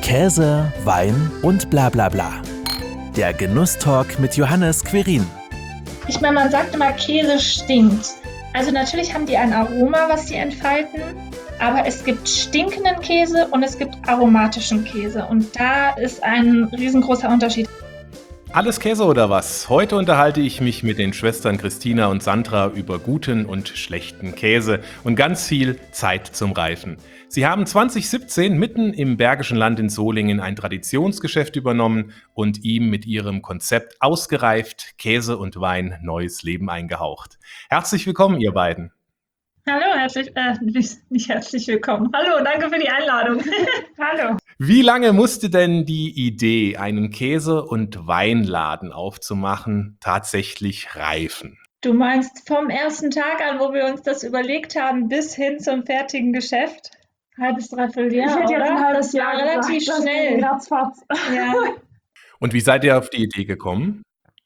Käse, Wein und bla bla bla. Der Genusstalk mit Johannes Querin. Ich meine, man sagt immer, Käse stinkt. Also natürlich haben die ein Aroma, was sie entfalten, aber es gibt stinkenden Käse und es gibt aromatischen Käse. Und da ist ein riesengroßer Unterschied. Alles Käse oder was? Heute unterhalte ich mich mit den Schwestern Christina und Sandra über guten und schlechten Käse und ganz viel Zeit zum Reifen. Sie haben 2017 mitten im Bergischen Land in Solingen ein Traditionsgeschäft übernommen und ihm mit ihrem Konzept ausgereift, Käse und Wein neues Leben eingehaucht. Herzlich willkommen, ihr beiden. Hallo, nicht herzlich willkommen. Hallo, danke für die Einladung. Hallo. Wie lange musste denn die Idee, einen Käse- und Weinladen aufzumachen, tatsächlich reifen? Du meinst vom ersten Tag an, wo wir uns das überlegt haben, bis hin zum fertigen Geschäft? Halbes, dreiviertel Jahr, Ich hätte jetzt ein halbes Jahr relativ gesagt, schnell. Ratzfatz. Ja. Und wie seid ihr auf die Idee gekommen?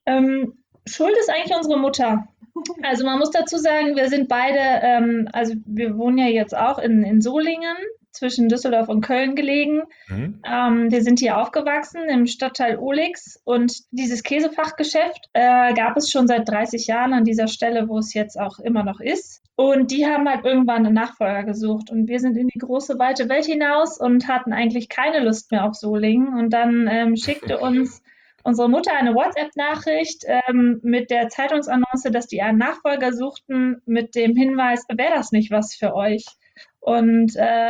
Schuld ist eigentlich unsere Mutter. Also man muss dazu sagen, wir sind beide, also wir wohnen ja jetzt auch in Solingen, zwischen Düsseldorf und Köln gelegen. Wir sind hier aufgewachsen im Stadtteil Ohlix und dieses Käsefachgeschäft gab es schon seit 30 Jahren an dieser Stelle, wo es jetzt auch immer noch ist. Und die haben halt irgendwann einen Nachfolger gesucht und wir sind in die große, weite Welt hinaus und hatten eigentlich keine Lust mehr auf Solingen. Und dann schickte uns unsere Mutter eine WhatsApp-Nachricht mit der Zeitungsannonce, dass die einen Nachfolger suchten, mit dem Hinweis, wäre das nicht was für euch? Und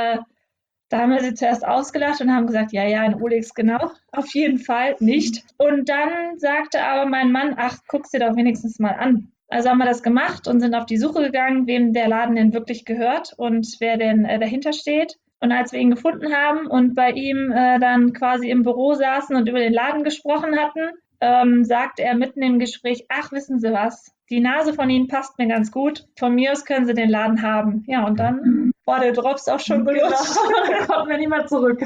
da haben wir sie zuerst ausgelacht und haben gesagt, ja, in Ohlix genau, auf jeden Fall nicht. Und dann sagte aber mein Mann, ach, guck's dir doch wenigstens mal an. Also haben wir das gemacht und sind auf die Suche gegangen, wem der Laden denn wirklich gehört und wer denn dahinter steht. Und als wir ihn gefunden haben und bei ihm dann quasi im Büro saßen und über den Laden gesprochen hatten, sagte er mitten im Gespräch, ach, wissen Sie was, die Nase von Ihnen passt mir ganz gut, von mir aus können Sie den Laden haben. Ja, und dann war der Drops auch schon gelutscht. Da kommt mir nicht mehr zurück.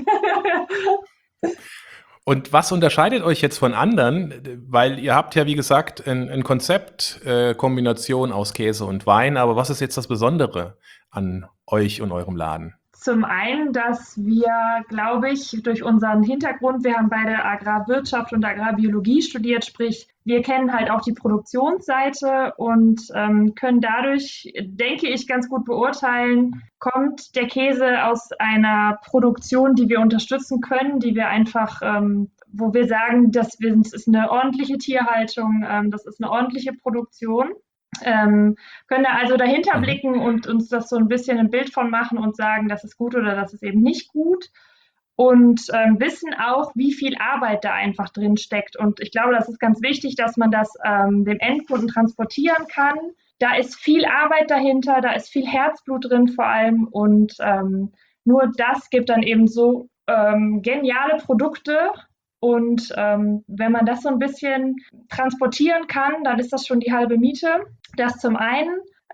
Und was unterscheidet euch jetzt von anderen? Weil ihr habt ja, wie gesagt, ein Konzept, Kombination aus Käse und Wein. Aber was ist jetzt das Besondere an euch und eurem Laden? Zum einen, dass wir, glaube ich, durch unseren Hintergrund, wir haben beide Agrarwirtschaft und Agrarbiologie studiert, sprich, wir kennen halt auch die Produktionsseite und können dadurch, denke ich, ganz gut beurteilen, kommt der Käse aus einer Produktion, die wir unterstützen können, die wir einfach, wo wir sagen, das ist eine ordentliche Tierhaltung, das ist eine ordentliche Produktion. Können da also dahinter blicken und uns das so ein bisschen ein Bild von machen und sagen, das ist gut oder das ist eben nicht gut und wissen auch, wie viel Arbeit da einfach drin steckt. Und ich glaube, das ist ganz wichtig, dass man das dem Endkunden transportieren kann. Da ist viel Arbeit dahinter, da ist viel Herzblut drin vor allem und nur das gibt dann eben so geniale Produkte. Und wenn man das so ein bisschen transportieren kann, dann ist das schon die halbe Miete. Das zum einen.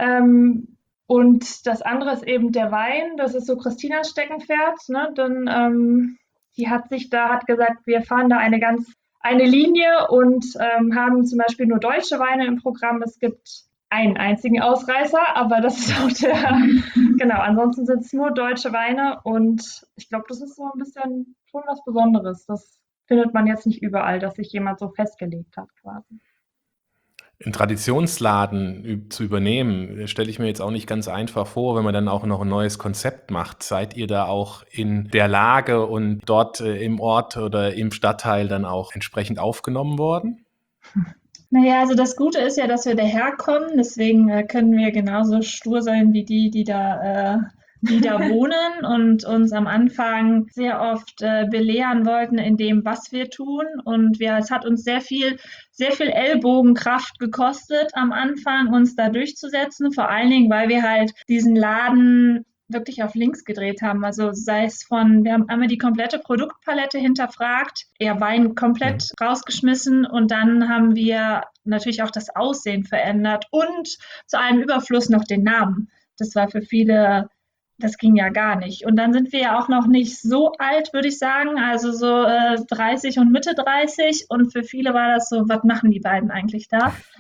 Und das andere ist eben der Wein. Das ist so Christinas Steckenpferd. Ne? Dann, die hat gesagt, wir fahren da eine Linie und haben zum Beispiel nur deutsche Weine im Programm. Es gibt einen einzigen Ausreißer, aber das ist auch genau, ansonsten sind es nur deutsche Weine und ich glaube, das ist so ein bisschen schon was Besonderes. Das findet man jetzt nicht überall, dass sich jemand so festgelegt hat quasi. Einen Traditionsladen zu übernehmen, stelle ich mir jetzt auch nicht ganz einfach vor, wenn man dann auch noch ein neues Konzept macht. Seid ihr da auch in der Lage und dort im Ort oder im Stadtteil dann auch entsprechend aufgenommen worden? Naja, also das Gute ist ja, dass wir daherkommen, deswegen können wir genauso stur sein wie die da wohnen und uns am Anfang sehr oft belehren wollten in dem, was wir tun. Und es hat uns sehr viel Ellbogenkraft gekostet am Anfang, uns da durchzusetzen. Vor allen Dingen, weil wir halt diesen Laden wirklich auf links gedreht haben. Also sei es wir haben einmal die komplette Produktpalette hinterfragt, Wein komplett rausgeschmissen und dann haben wir natürlich auch das Aussehen verändert und zu allem Überfluss noch den Namen. Das war für viele, das ging ja gar nicht. Und dann sind wir ja auch noch nicht so alt, würde ich sagen, also so 30 und Mitte 30 und für viele war das so, was machen die beiden eigentlich da?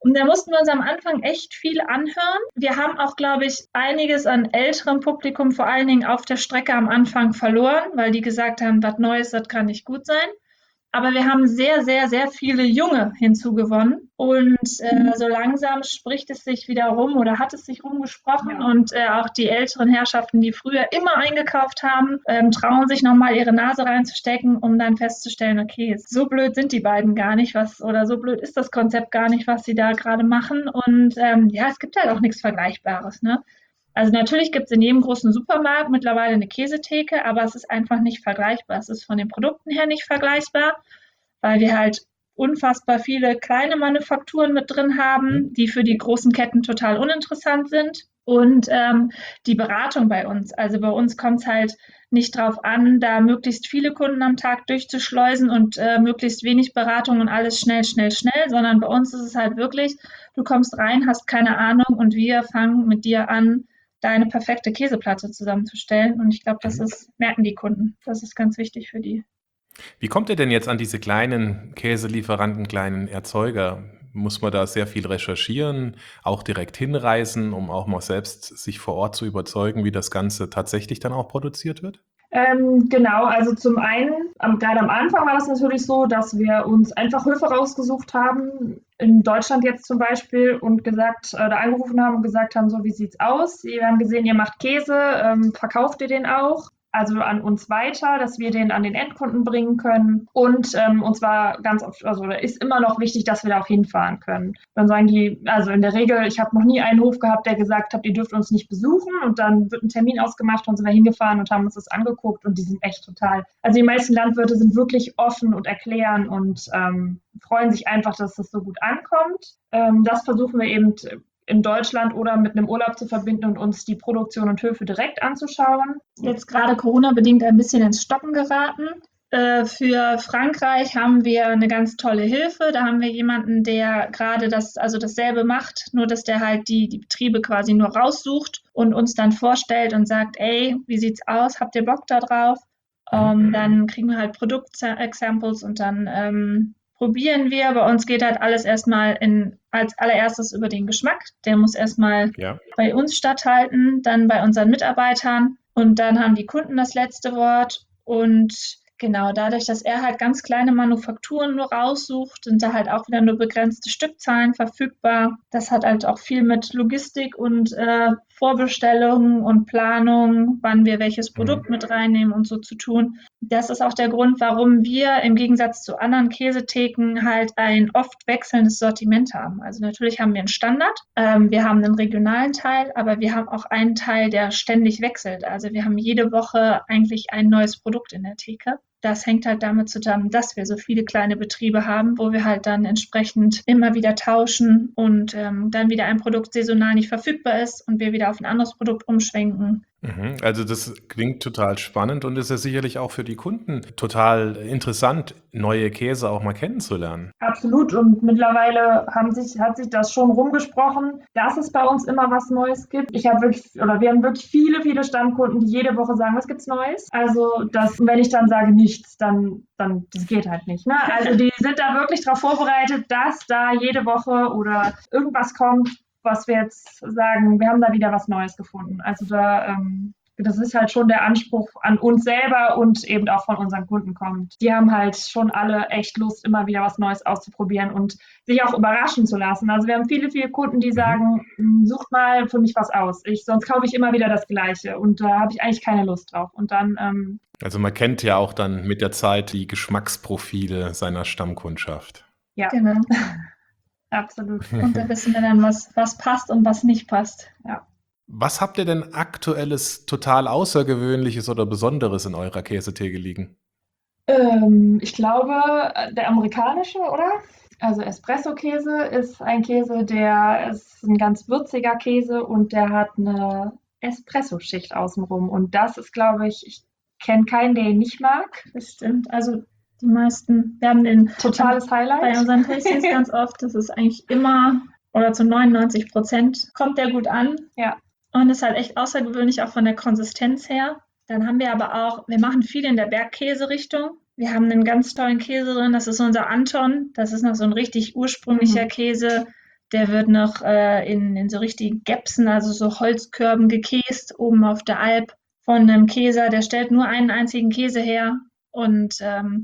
Und da mussten wir uns am Anfang echt viel anhören. Wir haben auch, glaube ich, einiges an älterem Publikum vor allen Dingen auf der Strecke am Anfang verloren, weil die gesagt haben, was Neues, das kann nicht gut sein. Aber wir haben sehr, sehr, sehr viele Junge hinzugewonnen. Und so langsam spricht es sich wieder rum oder hat es sich rumgesprochen. Ja. Und auch die älteren Herrschaften, die früher immer eingekauft haben, trauen sich nochmal ihre Nase reinzustecken, um dann festzustellen, okay, so blöd sind die beiden gar nicht, oder so blöd ist das Konzept gar nicht, was sie da gerade machen. Und ja, es gibt halt auch nichts Vergleichbares, ne? Also natürlich gibt es in jedem großen Supermarkt mittlerweile eine Käsetheke, aber es ist einfach nicht vergleichbar. Es ist von den Produkten her nicht vergleichbar, weil wir halt unfassbar viele kleine Manufakturen mit drin haben, die für die großen Ketten total uninteressant sind. Und die Beratung bei uns. Also bei uns kommt es halt nicht drauf an, da möglichst viele Kunden am Tag durchzuschleusen und möglichst wenig Beratung und alles schnell, schnell, schnell, sondern bei uns ist es halt wirklich, du kommst rein, hast keine Ahnung und wir fangen mit dir an, deine perfekte Käseplatte zusammenzustellen. Und ich glaube, merken die Kunden. Das ist ganz wichtig für die. Wie kommt ihr denn jetzt an diese kleinen Käselieferanten, kleinen Erzeuger? Muss man da sehr viel recherchieren, auch direkt hinreisen, um auch mal selbst sich vor Ort zu überzeugen, wie das Ganze tatsächlich dann auch produziert wird? Genau, also zum einen, gerade am Anfang war das natürlich so, dass wir uns einfach Höfe rausgesucht haben, in Deutschland jetzt zum Beispiel, und angerufen haben und gesagt haben, so, wie sieht's aus? Wir haben gesehen, ihr macht Käse, verkauft ihr den auch? Also an uns weiter, dass wir den an den Endkunden bringen können. Und uns war ganz oft, also ist immer noch wichtig, dass wir da auch hinfahren können. Dann sagen die, also in der Regel, ich habe noch nie einen Hof gehabt, der gesagt hat, ihr dürft uns nicht besuchen. Und dann wird ein Termin ausgemacht und sind wir hingefahren und haben uns das angeguckt. Und die sind echt total, also die meisten Landwirte sind wirklich offen und erklären und freuen sich einfach, dass das so gut ankommt. Das versuchen wir eben in Deutschland oder mit einem Urlaub zu verbinden und uns die Produktion und Höfe direkt anzuschauen. Jetzt gerade Corona-bedingt ein bisschen ins Stocken geraten. Für Frankreich haben wir eine ganz tolle Hilfe. Da haben wir jemanden, der gerade dasselbe macht, nur dass der halt die Betriebe quasi nur raussucht und uns dann vorstellt und sagt, ey, wie sieht's aus? Habt ihr Bock da drauf? Dann kriegen wir halt Produktexamples und dann probieren wir. Bei uns geht halt alles erstmal als allererstes über den Geschmack. Der muss erstmal bei uns statthalten, dann bei unseren Mitarbeitern und dann haben die Kunden das letzte Wort. Und genau, dadurch, dass er halt ganz kleine Manufakturen nur raussucht, sind da halt auch wieder nur begrenzte Stückzahlen verfügbar. Das hat halt auch viel mit Logistik und Vorbestellungen und Planung, wann wir welches Produkt mit reinnehmen und so zu tun. Das ist auch der Grund, warum wir im Gegensatz zu anderen Käsetheken halt ein oft wechselndes Sortiment haben. Also natürlich haben wir einen Standard, wir haben einen regionalen Teil, aber wir haben auch einen Teil, der ständig wechselt. Also wir haben jede Woche eigentlich ein neues Produkt in der Theke. Das hängt halt damit zusammen, dass wir so viele kleine Betriebe haben, wo wir halt dann entsprechend immer wieder tauschen und dann wieder ein Produkt saisonal nicht verfügbar ist und wir wieder auf ein anderes Produkt umschwenken. Also das klingt total spannend und ist ja sicherlich auch für die Kunden total interessant, neue Käse auch mal kennenzulernen. Absolut, und mittlerweile hat sich das schon rumgesprochen, dass es bei uns immer was Neues gibt. Wir haben wirklich viele, viele Stammkunden, die jede Woche sagen, was gibt's Neues? Also wenn ich dann sage nichts, dann das geht halt nicht. Ne? Also die sind da wirklich darauf vorbereitet, dass da jede Woche oder irgendwas kommt, was wir jetzt sagen, wir haben da wieder was Neues gefunden. Also das ist halt schon der Anspruch an uns selber und eben auch von unseren Kunden kommt. Die haben halt schon alle echt Lust, immer wieder was Neues auszuprobieren und sich auch überraschen zu lassen. Also wir haben viele, viele Kunden, die sagen, sucht mal für mich was aus. Sonst kaufe ich immer wieder das Gleiche und da habe ich eigentlich keine Lust drauf. Und dann also man kennt ja auch dann mit der Zeit die Geschmacksprofile seiner Stammkundschaft. Ja, genau. Absolut. Und da wissen wir dann, was passt und was nicht passt. Ja. Was habt ihr denn aktuelles, total Außergewöhnliches oder Besonderes in eurer Käsetheke liegen? Ich glaube, der amerikanische, oder? Also Espresso-Käse ist ein Käse, der ist ein ganz würziger Käse und der hat eine Espresso-Schicht außenrum. Und das ist, glaube ich kenne keinen, der ihn nicht mag. Das stimmt. Also die meisten werden den totales Highlight bei unseren Tastings ganz oft. Das ist eigentlich immer oder zu 99% kommt der gut an. Ja. Und ist halt echt außergewöhnlich auch von der Konsistenz her. Dann haben wir aber auch, wir machen viel in der Bergkäse-Richtung. Wir haben einen ganz tollen Käse drin, das ist unser Anton. Das ist noch so ein richtig ursprünglicher Käse, Der wird noch in so richtigen Gäpsen, also so Holzkörben gekäst, oben auf der Alp von einem Käser. Der stellt nur einen einzigen Käse her. Und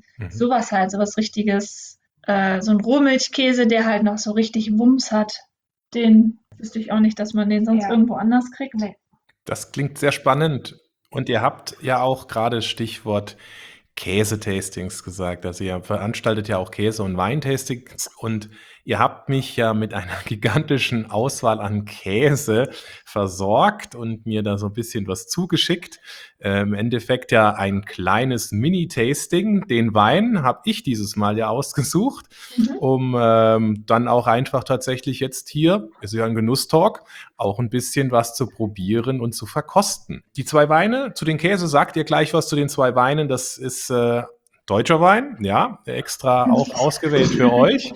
sowas halt, sowas Richtiges. So ein Rohmilchkäse, der halt noch so richtig Wumms hat. Den wüsste ich auch nicht, dass man den sonst irgendwo anders kriegt. Nee. Das klingt sehr spannend. Und ihr habt ja auch gerade Stichwort Käsetastings gesagt. Also ihr veranstaltet ja auch Käse- und Weintastings und ihr habt mich ja mit einer gigantischen Auswahl an Käse versorgt und mir da so ein bisschen was zugeschickt. Im Endeffekt ja ein kleines Mini-Tasting. Den Wein habe ich dieses Mal ja ausgesucht, um dann auch einfach tatsächlich jetzt hier, ist ja ein Genusstalk, auch ein bisschen was zu probieren und zu verkosten. Die 2 Weine, zu den Käse sagt ihr gleich was zu den 2 Weinen. Das ist deutscher Wein, ja, extra auch ausgewählt für euch.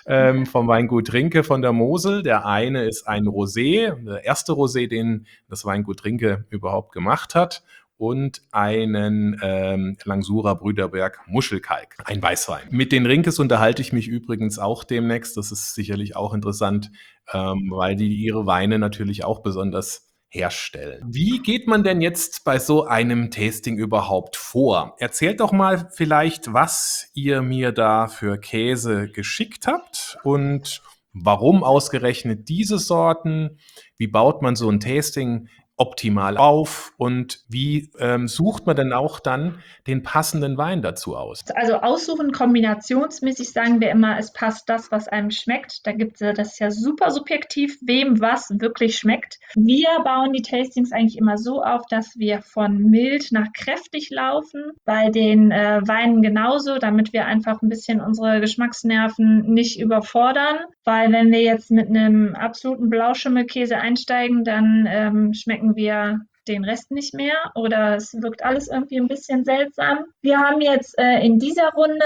Vom Weingut Rinke von der Mosel. Der eine ist ein Rosé, der erste Rosé, den das Weingut Rinke überhaupt gemacht hat. Und einen Langsurer Brüderberg Muschelkalk, ein Weißwein. Mit den Rinkes unterhalte ich mich übrigens auch demnächst. Das ist sicherlich auch interessant, weil die ihre Weine natürlich auch besonders herstellen. Wie geht man denn jetzt bei so einem Tasting überhaupt vor? Erzählt doch mal vielleicht, was ihr mir da für Käse geschickt habt und warum ausgerechnet diese Sorten? Wie baut man so ein Tasting optimal auf und wie sucht man denn auch dann den passenden Wein dazu aus? Also aussuchen, kombinationsmäßig sagen wir immer, es passt das, was einem schmeckt. Da gibt es das ist ja super subjektiv, wem was wirklich schmeckt. Wir bauen die Tastings eigentlich immer so auf, dass wir von mild nach kräftig laufen. Bei den Weinen genauso, damit wir einfach ein bisschen unsere Geschmacksnerven nicht überfordern. Weil wenn wir jetzt mit einem absoluten Blauschimmelkäse einsteigen, dann schmecken wir den Rest nicht mehr oder es wirkt alles irgendwie ein bisschen seltsam. Wir haben jetzt in dieser Runde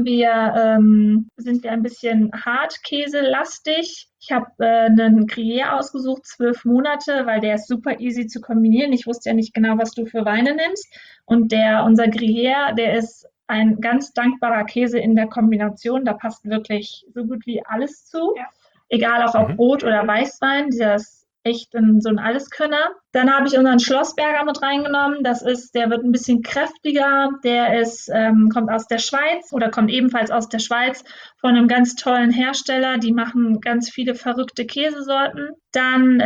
sind wir ein bisschen hartkäselastig. Ich habe einen Gruyère ausgesucht, 12 Monate, weil der ist super easy zu kombinieren. Ich wusste ja nicht genau, was du für Weine nimmst. Und unser Gruyère, der ist ein ganz dankbarer Käse in der Kombination. Da passt wirklich so gut wie alles zu. Ja. Egal auch auf Rot- oder Weißwein. Dieser ist echt so ein Alleskönner. Dann habe ich unseren Schlossberger mit reingenommen. Der wird ein bisschen kräftiger. Der kommt aus der Schweiz oder kommt ebenfalls aus der Schweiz von einem ganz tollen Hersteller. Die machen ganz viele verrückte Käsesorten. Dann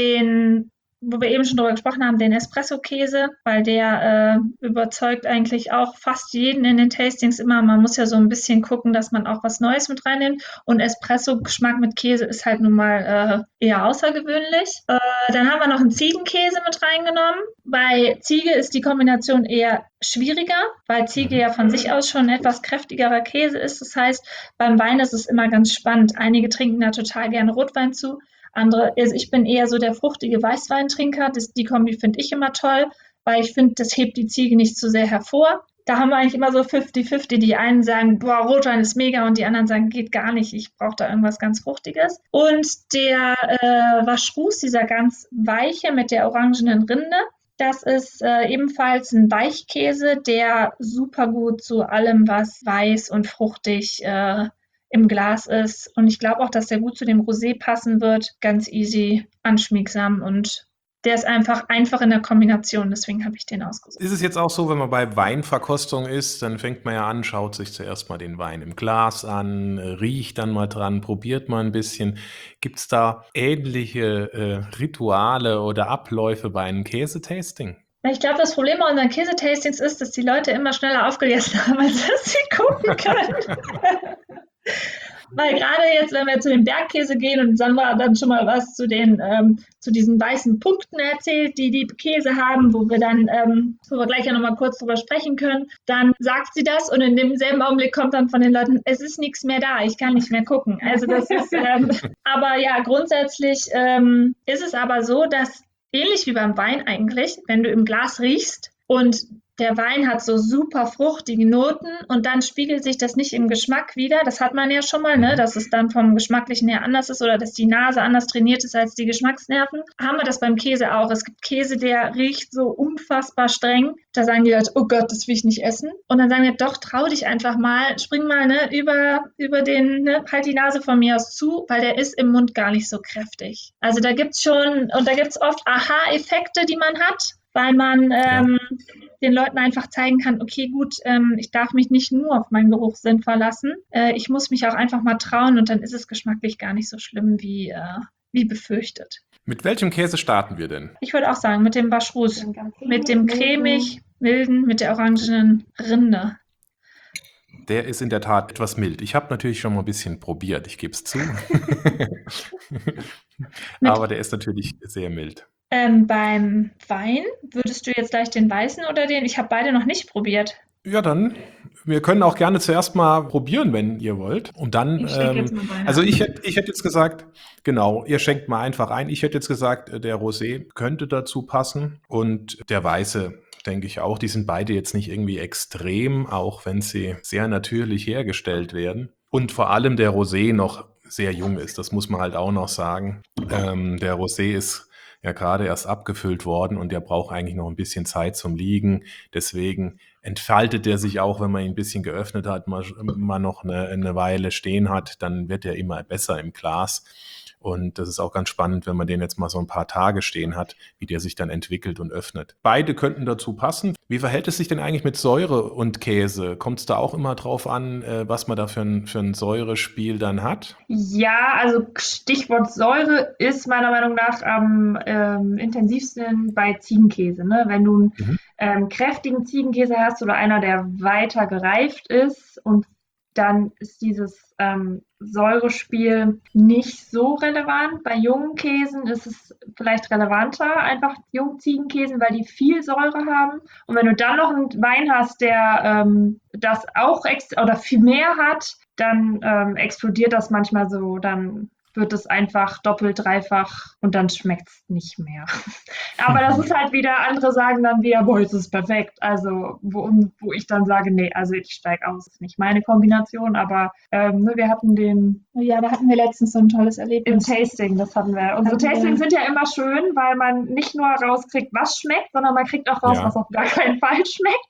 wo wir eben schon drüber gesprochen haben, den Espresso-Käse, weil der überzeugt eigentlich auch fast jeden in den Tastings immer. Man muss ja so ein bisschen gucken, dass man auch was Neues mit reinnimmt. Und Espresso-Geschmack mit Käse ist halt nun mal eher außergewöhnlich. Dann haben wir noch einen Ziegenkäse mit reingenommen. Bei Ziege ist die Kombination eher schwieriger, weil Ziege ja von sich aus schon ein etwas kräftigerer Käse ist. Das heißt, beim Wein ist es immer ganz spannend. Einige trinken da total gerne Rotwein zu. Also ich bin eher so der fruchtige Weißweintrinker. Die Kombi finde ich immer toll, weil ich finde, das hebt die Ziege nicht so sehr hervor. Da haben wir eigentlich immer so 50-50. Die einen sagen, boah, Rotwein ist mega und die anderen sagen, geht gar nicht, ich brauche da irgendwas ganz Fruchtiges. Und der Vacheroux, dieser ganz weiche mit der orangenen Rinde, das ist ebenfalls ein Weichkäse, der super gut zu allem, was weiß und fruchtig im Glas ist. Und ich glaube auch, dass der gut zu dem Rosé passen wird. Ganz easy, anschmiegsam und der ist einfach in der Kombination. Deswegen habe ich den ausgesucht. Ist es jetzt auch so, wenn man bei Weinverkostung ist, dann fängt man ja an, schaut sich zuerst mal den Wein im Glas an, riecht dann mal dran, probiert mal ein bisschen. Gibt es da ähnliche Rituale oder Abläufe bei einem Käsetasting? Ich glaube, das Problem bei unseren Käsetastings ist, dass die Leute immer schneller aufgegessen haben, als dass sie gucken können. Weil gerade jetzt, wenn wir zu dem Bergkäse gehen und Sandra dann schon mal was zu diesen weißen Punkten erzählt, die Käse haben, wo wir gleich ja nochmal kurz drüber sprechen können, dann sagt sie das und in demselben Augenblick kommt dann von den Leuten, es ist nichts mehr da, ich kann nicht mehr gucken. Also das ist, aber ja, grundsätzlich ist es aber so, dass ähnlich wie beim Wein eigentlich, wenn du im Glas riechst und der Wein hat so super fruchtige Noten und dann spiegelt sich das nicht im Geschmack wider. Das hat man ja schon mal, ne, dass es dann vom Geschmacklichen her anders ist oder dass die Nase anders trainiert ist als die Geschmacksnerven. Haben wir das beim Käse auch. Es gibt Käse, der riecht so unfassbar streng. Da sagen die Leute, oh Gott, das will ich nicht essen. Und dann sagen wir, doch, trau dich einfach mal, spring mal, ne, über den, ne, halt die Nase von mir aus zu, weil der ist im Mund gar nicht so kräftig. Also da gibt's schon, und da gibt's oft Aha-Effekte, die man hat, weil man den Leuten einfach zeigen kann, okay, gut, ich darf mich nicht nur auf meinen Geruchssinn verlassen. Ich muss mich auch einfach mal trauen und dann ist es geschmacklich gar nicht so schlimm wie befürchtet. Mit welchem Käse starten wir denn? Ich würde auch sagen, mit dem Vacheroux, mit dem cremig, milden, mit der orangenen Rinde. Der ist in der Tat etwas mild. Ich habe natürlich schon mal ein bisschen probiert, ich gebe es zu. Aber der ist natürlich sehr mild. Beim Wein würdest du jetzt gleich den weißen oder den? Ich habe beide noch nicht probiert. Ja, dann, wir können auch gerne zuerst mal probieren, wenn ihr wollt. Und dann, Ich schenke jetzt mal Wein also ein. ich hätte jetzt gesagt, genau, ihr schenkt mal einfach ein. Ich hätte jetzt gesagt, der Rosé könnte dazu passen und der Weiße, denke ich auch. Die sind beide jetzt nicht irgendwie extrem, auch wenn sie sehr natürlich hergestellt werden. Und vor allem der Rosé noch sehr jung ist, das muss man halt auch noch sagen. Der Rosé ist ja gerade erst abgefüllt worden und der braucht eigentlich noch ein bisschen Zeit zum Liegen. Deswegen entfaltet der sich auch, wenn man ihn ein bisschen geöffnet hat, mal noch eine Weile stehen hat, dann wird er immer besser im Glas. Und das ist auch ganz spannend, wenn man den jetzt mal so ein paar Tage stehen hat, wie der sich dann entwickelt und öffnet. Beide könnten dazu passen. Wie verhält es sich denn eigentlich mit Säure und Käse? Kommt es da auch immer drauf an, was man da für ein Säurespiel dann hat? Ja, also Stichwort Säure ist meiner Meinung nach am intensivsten bei Ziegenkäse. Ne? Wenn du einen kräftigen Ziegenkäse hast oder einer, der weiter gereift ist und dann ist dieses Säurespiel nicht so relevant. Bei jungen Käsen ist es vielleicht relevanter, einfach Jungziegenkäsen, weil die viel Säure haben. Und wenn du dann noch einen Wein hast, der das auch oder viel mehr hat, dann explodiert das manchmal so, dann wird es einfach doppelt, dreifach und dann schmeckt es nicht mehr. Aber das ist halt wieder, andere sagen dann wieder, boah, es ist perfekt. Also, wo ich dann sage, nee, also ich steige aus, das ist nicht meine Kombination, aber wir hatten Ja, da hatten wir letztens so ein tolles im Erlebnis. Tasting, das hatten wir. Unsere Tastings sind ja immer schön, weil man nicht nur rauskriegt, was schmeckt, sondern man kriegt auch raus, Ja. was auf gar keinen Fall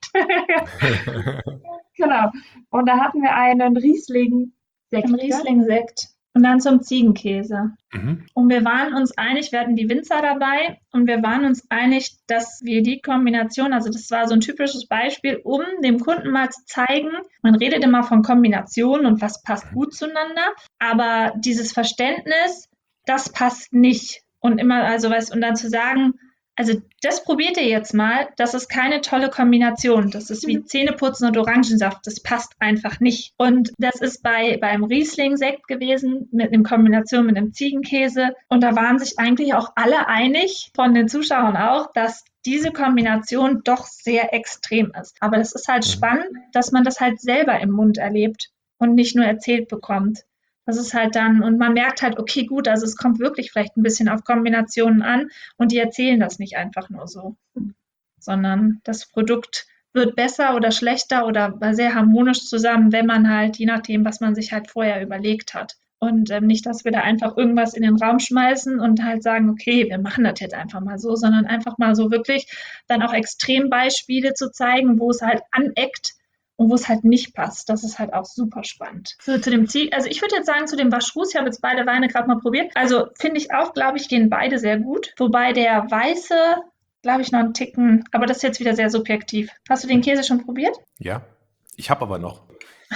schmeckt. Genau. Und da hatten wir einen Riesling-Sekt. Ein Riesling-Sekt. Und dann zum Ziegenkäse. Mhm. Und wir waren uns einig, wir hatten die Winzer dabei und wir waren uns einig, dass wir die Kombination, also das war so ein typisches Beispiel, um dem Kunden mal zu zeigen, man redet immer von Kombinationen und was passt gut zueinander, aber dieses Verständnis, das passt nicht. Und immer, also weißt, und dann zu sagen, also das probiert ihr jetzt mal, das ist keine tolle Kombination. Das ist wie Zähneputzen und Orangensaft. Das passt einfach nicht. Und das ist beim Riesling-Sekt gewesen, mit einer Kombination mit einem Ziegenkäse. Und da waren sich eigentlich auch alle einig, von den Zuschauern auch, dass diese Kombination doch sehr extrem ist. Aber das ist halt spannend, dass man das halt selber im Mund erlebt und nicht nur erzählt bekommt. Das ist halt dann, und man merkt halt, okay, gut, also es kommt wirklich vielleicht ein bisschen auf Kombinationen an und die erzählen das nicht einfach nur so, sondern das Produkt wird besser oder schlechter oder sehr harmonisch zusammen, wenn man halt, je nachdem, was man sich halt vorher überlegt hat. Und nicht, dass wir da einfach irgendwas in den Raum schmeißen und halt sagen, okay, wir machen das jetzt einfach mal so, sondern einfach mal so wirklich dann auch Extrembeispiele zu zeigen, wo es halt aneckt, und wo es halt nicht passt. Das ist halt auch super spannend. So, zu dem Ziel, also ich würde jetzt sagen, zu dem Vacheroux, ich habe jetzt beide Weine gerade mal probiert. Also finde ich auch, glaube ich, gehen beide sehr gut. Wobei der Weiße, glaube ich, noch einen Ticken, aber das ist jetzt wieder sehr subjektiv. Hast du den Käse schon probiert? Ja, ich habe aber noch.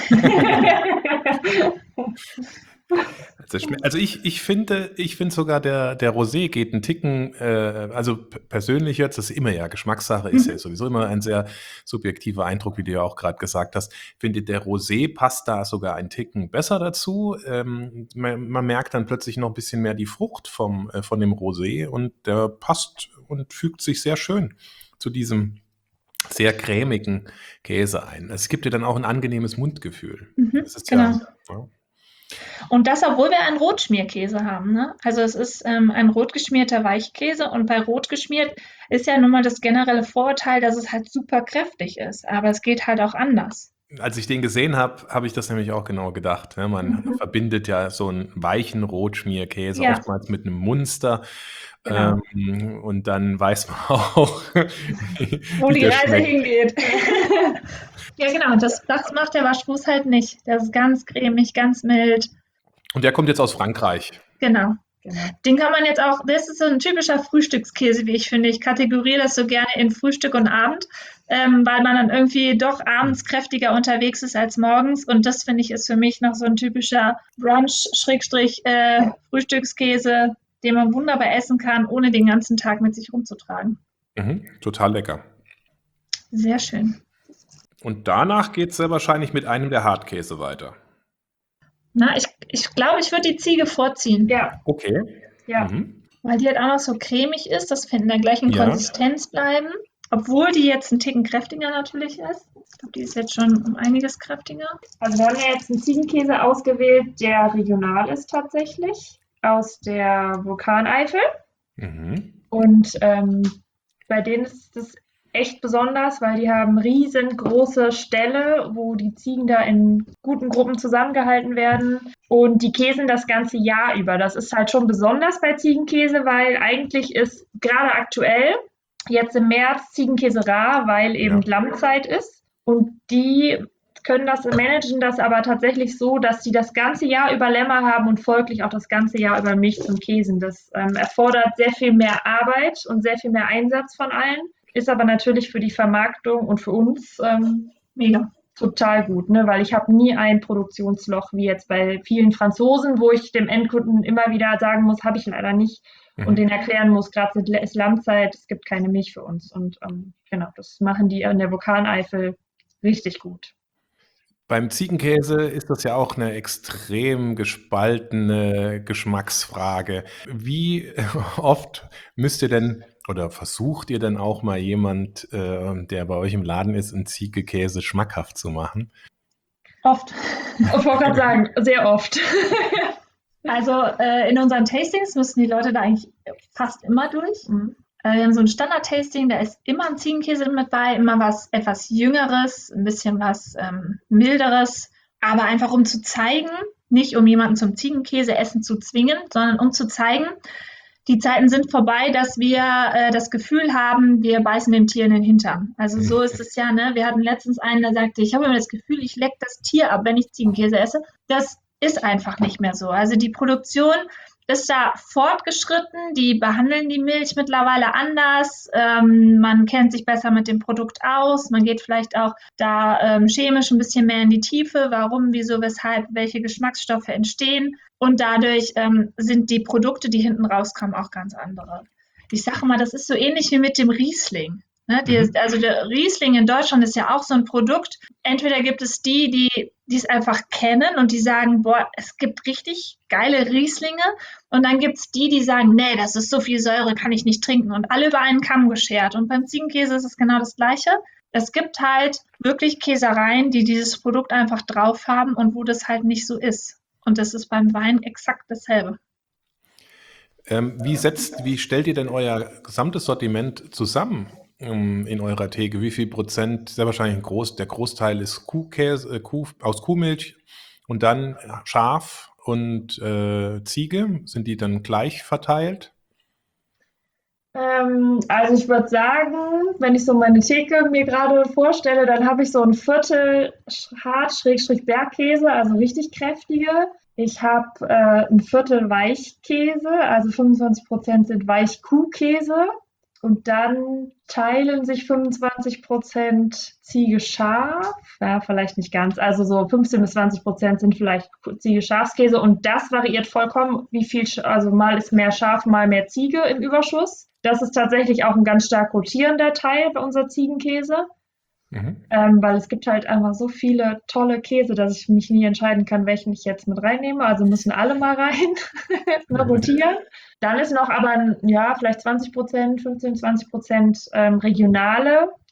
Also ich finde sogar der Rosé geht einen Ticken, also persönlich jetzt, das ist immer ja Geschmackssache, ist ja sowieso immer ein sehr subjektiver Eindruck, wie du ja auch gerade gesagt hast. Finde, der Rosé passt da sogar einen Ticken besser dazu. Man merkt dann plötzlich noch ein bisschen mehr die Frucht von dem Rosé und der passt und fügt sich sehr schön zu diesem sehr cremigen Käse ein. Es gibt dir dann auch ein angenehmes Mundgefühl. Das ist genau. ja. Und das, obwohl wir einen Rotschmierkäse haben, ne? Also es ist ein rotgeschmierter Weichkäse und bei rot geschmiert ist ja nun mal das generelle Vorurteil, dass es halt super kräftig ist, aber es geht halt auch anders. Als ich den gesehen habe, habe ich das nämlich auch genau gedacht. Ne? Man verbindet ja so einen weichen Rotschmierkäse Ja, oftmals mit einem Munster. genau. Und dann weiß man auch, Wo wie die der Reise schmeckt. hingeht. Ja, genau, das macht der Waschfuß halt nicht. Der ist ganz cremig, ganz mild. Und der kommt jetzt aus Frankreich. Genau. Genau. Den kann man jetzt auch, das ist so ein typischer Frühstückskäse, wie ich finde. Ich kategoriere das so gerne in Frühstück und Abend, weil man dann irgendwie doch abends kräftiger unterwegs ist als morgens. Und das finde ich ist für mich noch so ein typischer Brunch-Frühstückskäse, den man wunderbar essen kann, ohne den ganzen Tag mit sich rumzutragen. Total lecker. Sehr schön. Und danach geht es sehr wahrscheinlich mit einem der Hartkäse weiter. Na, ich glaube, ich würde die Ziege vorziehen, Ja, Okay. ja. weil die halt auch noch so cremig ist, dass wir in der gleichen Ja. Konsistenz bleiben. Obwohl die jetzt einen Ticken kräftiger natürlich ist. Ich glaube, die ist jetzt schon um einiges kräftiger. Also wir haben ja jetzt einen Ziegenkäse ausgewählt, der regional ist tatsächlich, aus der Vulkaneifel. Und bei denen ist es echt besonders, weil die haben riesengroße Ställe, wo die Ziegen da in guten Gruppen zusammengehalten werden und die käsen das ganze Jahr über. Das ist halt schon besonders bei Ziegenkäse, weil eigentlich ist gerade aktuell jetzt im März Ziegenkäse rar, weil eben Lammzeit ist und die managen das aber tatsächlich so, dass die das ganze Jahr über Lämmer haben und folglich auch das ganze Jahr über Milch zum Käsen. Das erfordert sehr viel mehr Arbeit und sehr viel mehr Einsatz von allen, ist aber natürlich für die Vermarktung und für uns mega total gut, ne? Weil ich habe nie ein Produktionsloch wie jetzt bei vielen Franzosen, wo ich dem Endkunden immer wieder sagen muss, habe ich leider nicht und denen erklären muss, gerade ist Lammzeit, es gibt keine Milch für uns und genau, das machen die in der Vulkaneifel richtig gut. Beim Ziegenkäse ist das ja auch eine extrem gespaltene Geschmacksfrage. Wie oft müsst ihr denn oder versucht ihr denn auch mal jemand, der bei euch im Laden ist, einen Ziegenkäse schmackhaft zu machen? Oft. Ich wollte gerade sagen, sehr oft. Also in unseren Tastings müssen die Leute da eigentlich fast immer durch. Wir haben so ein Standard-Tasting, da ist immer ein Ziegenkäse mit bei, immer was etwas Jüngeres, ein bisschen was Milderes, aber einfach um zu zeigen, nicht um jemanden zum Ziegenkäse-Essen zu zwingen, sondern um zu zeigen, die Zeiten sind vorbei, dass wir das Gefühl haben, wir beißen dem Tier in den Hintern. Also so ist es ja, ne? Wir hatten letztens einen, der sagte, ich habe immer das Gefühl, ich lecke das Tier ab, wenn ich Ziegenkäse esse. Das ist einfach nicht mehr so. Also die Produktion ist da fortgeschritten, die behandeln die Milch mittlerweile anders, man kennt sich besser mit dem Produkt aus, man geht vielleicht auch da chemisch ein bisschen mehr in die Tiefe, warum, wieso, weshalb, welche Geschmacksstoffe entstehen und dadurch sind die Produkte, die hinten rauskommen, auch ganz andere. Ich sage mal, das ist so ähnlich wie mit dem Riesling. Ne? Also der Riesling in Deutschland ist ja auch so ein Produkt. Entweder gibt es die es einfach kennen und die sagen, boah, es gibt richtig geile Rieslinge. Und dann gibt es die sagen, nee, das ist so viel Säure, kann ich nicht trinken. Und alle über einen Kamm geschert. Und beim Ziegenkäse ist es genau das Gleiche. Es gibt halt wirklich Käsereien, die dieses Produkt einfach drauf haben und wo das halt nicht so ist. Und das ist beim Wein exakt dasselbe. Wie stellt ihr denn euer gesamtes Sortiment zusammen in eurer Theke? Wie viel Prozent? Sehr wahrscheinlich der Großteil ist Kuhkäse, aus Kuhmilch und dann Schaf und Ziege. Sind die dann gleich verteilt? Also ich würde sagen, wenn ich so meine Theke mir gerade vorstelle, dann habe ich so ein Viertel Hart-Bergkäse, also richtig kräftige. Ich habe ein Viertel Weichkäse, also 25% sind Weichkuhkäse. Und dann teilen sich 25% Ziege-Schaf, ja, vielleicht nicht ganz, also so 15-20% sind vielleicht Ziege-Schafskäse und das variiert vollkommen, wie viel, also mal ist mehr Schaf, mal mehr Ziege im Überschuss. Das ist tatsächlich auch ein ganz stark rotierender Teil bei unserer Ziegenkäse, weil es gibt halt einfach so viele tolle Käse, dass ich mich nie entscheiden kann, welchen ich jetzt mit reinnehme, also müssen alle mal rein, rotieren. Dann ist noch aber, ja, vielleicht 20%, 15-20% regionale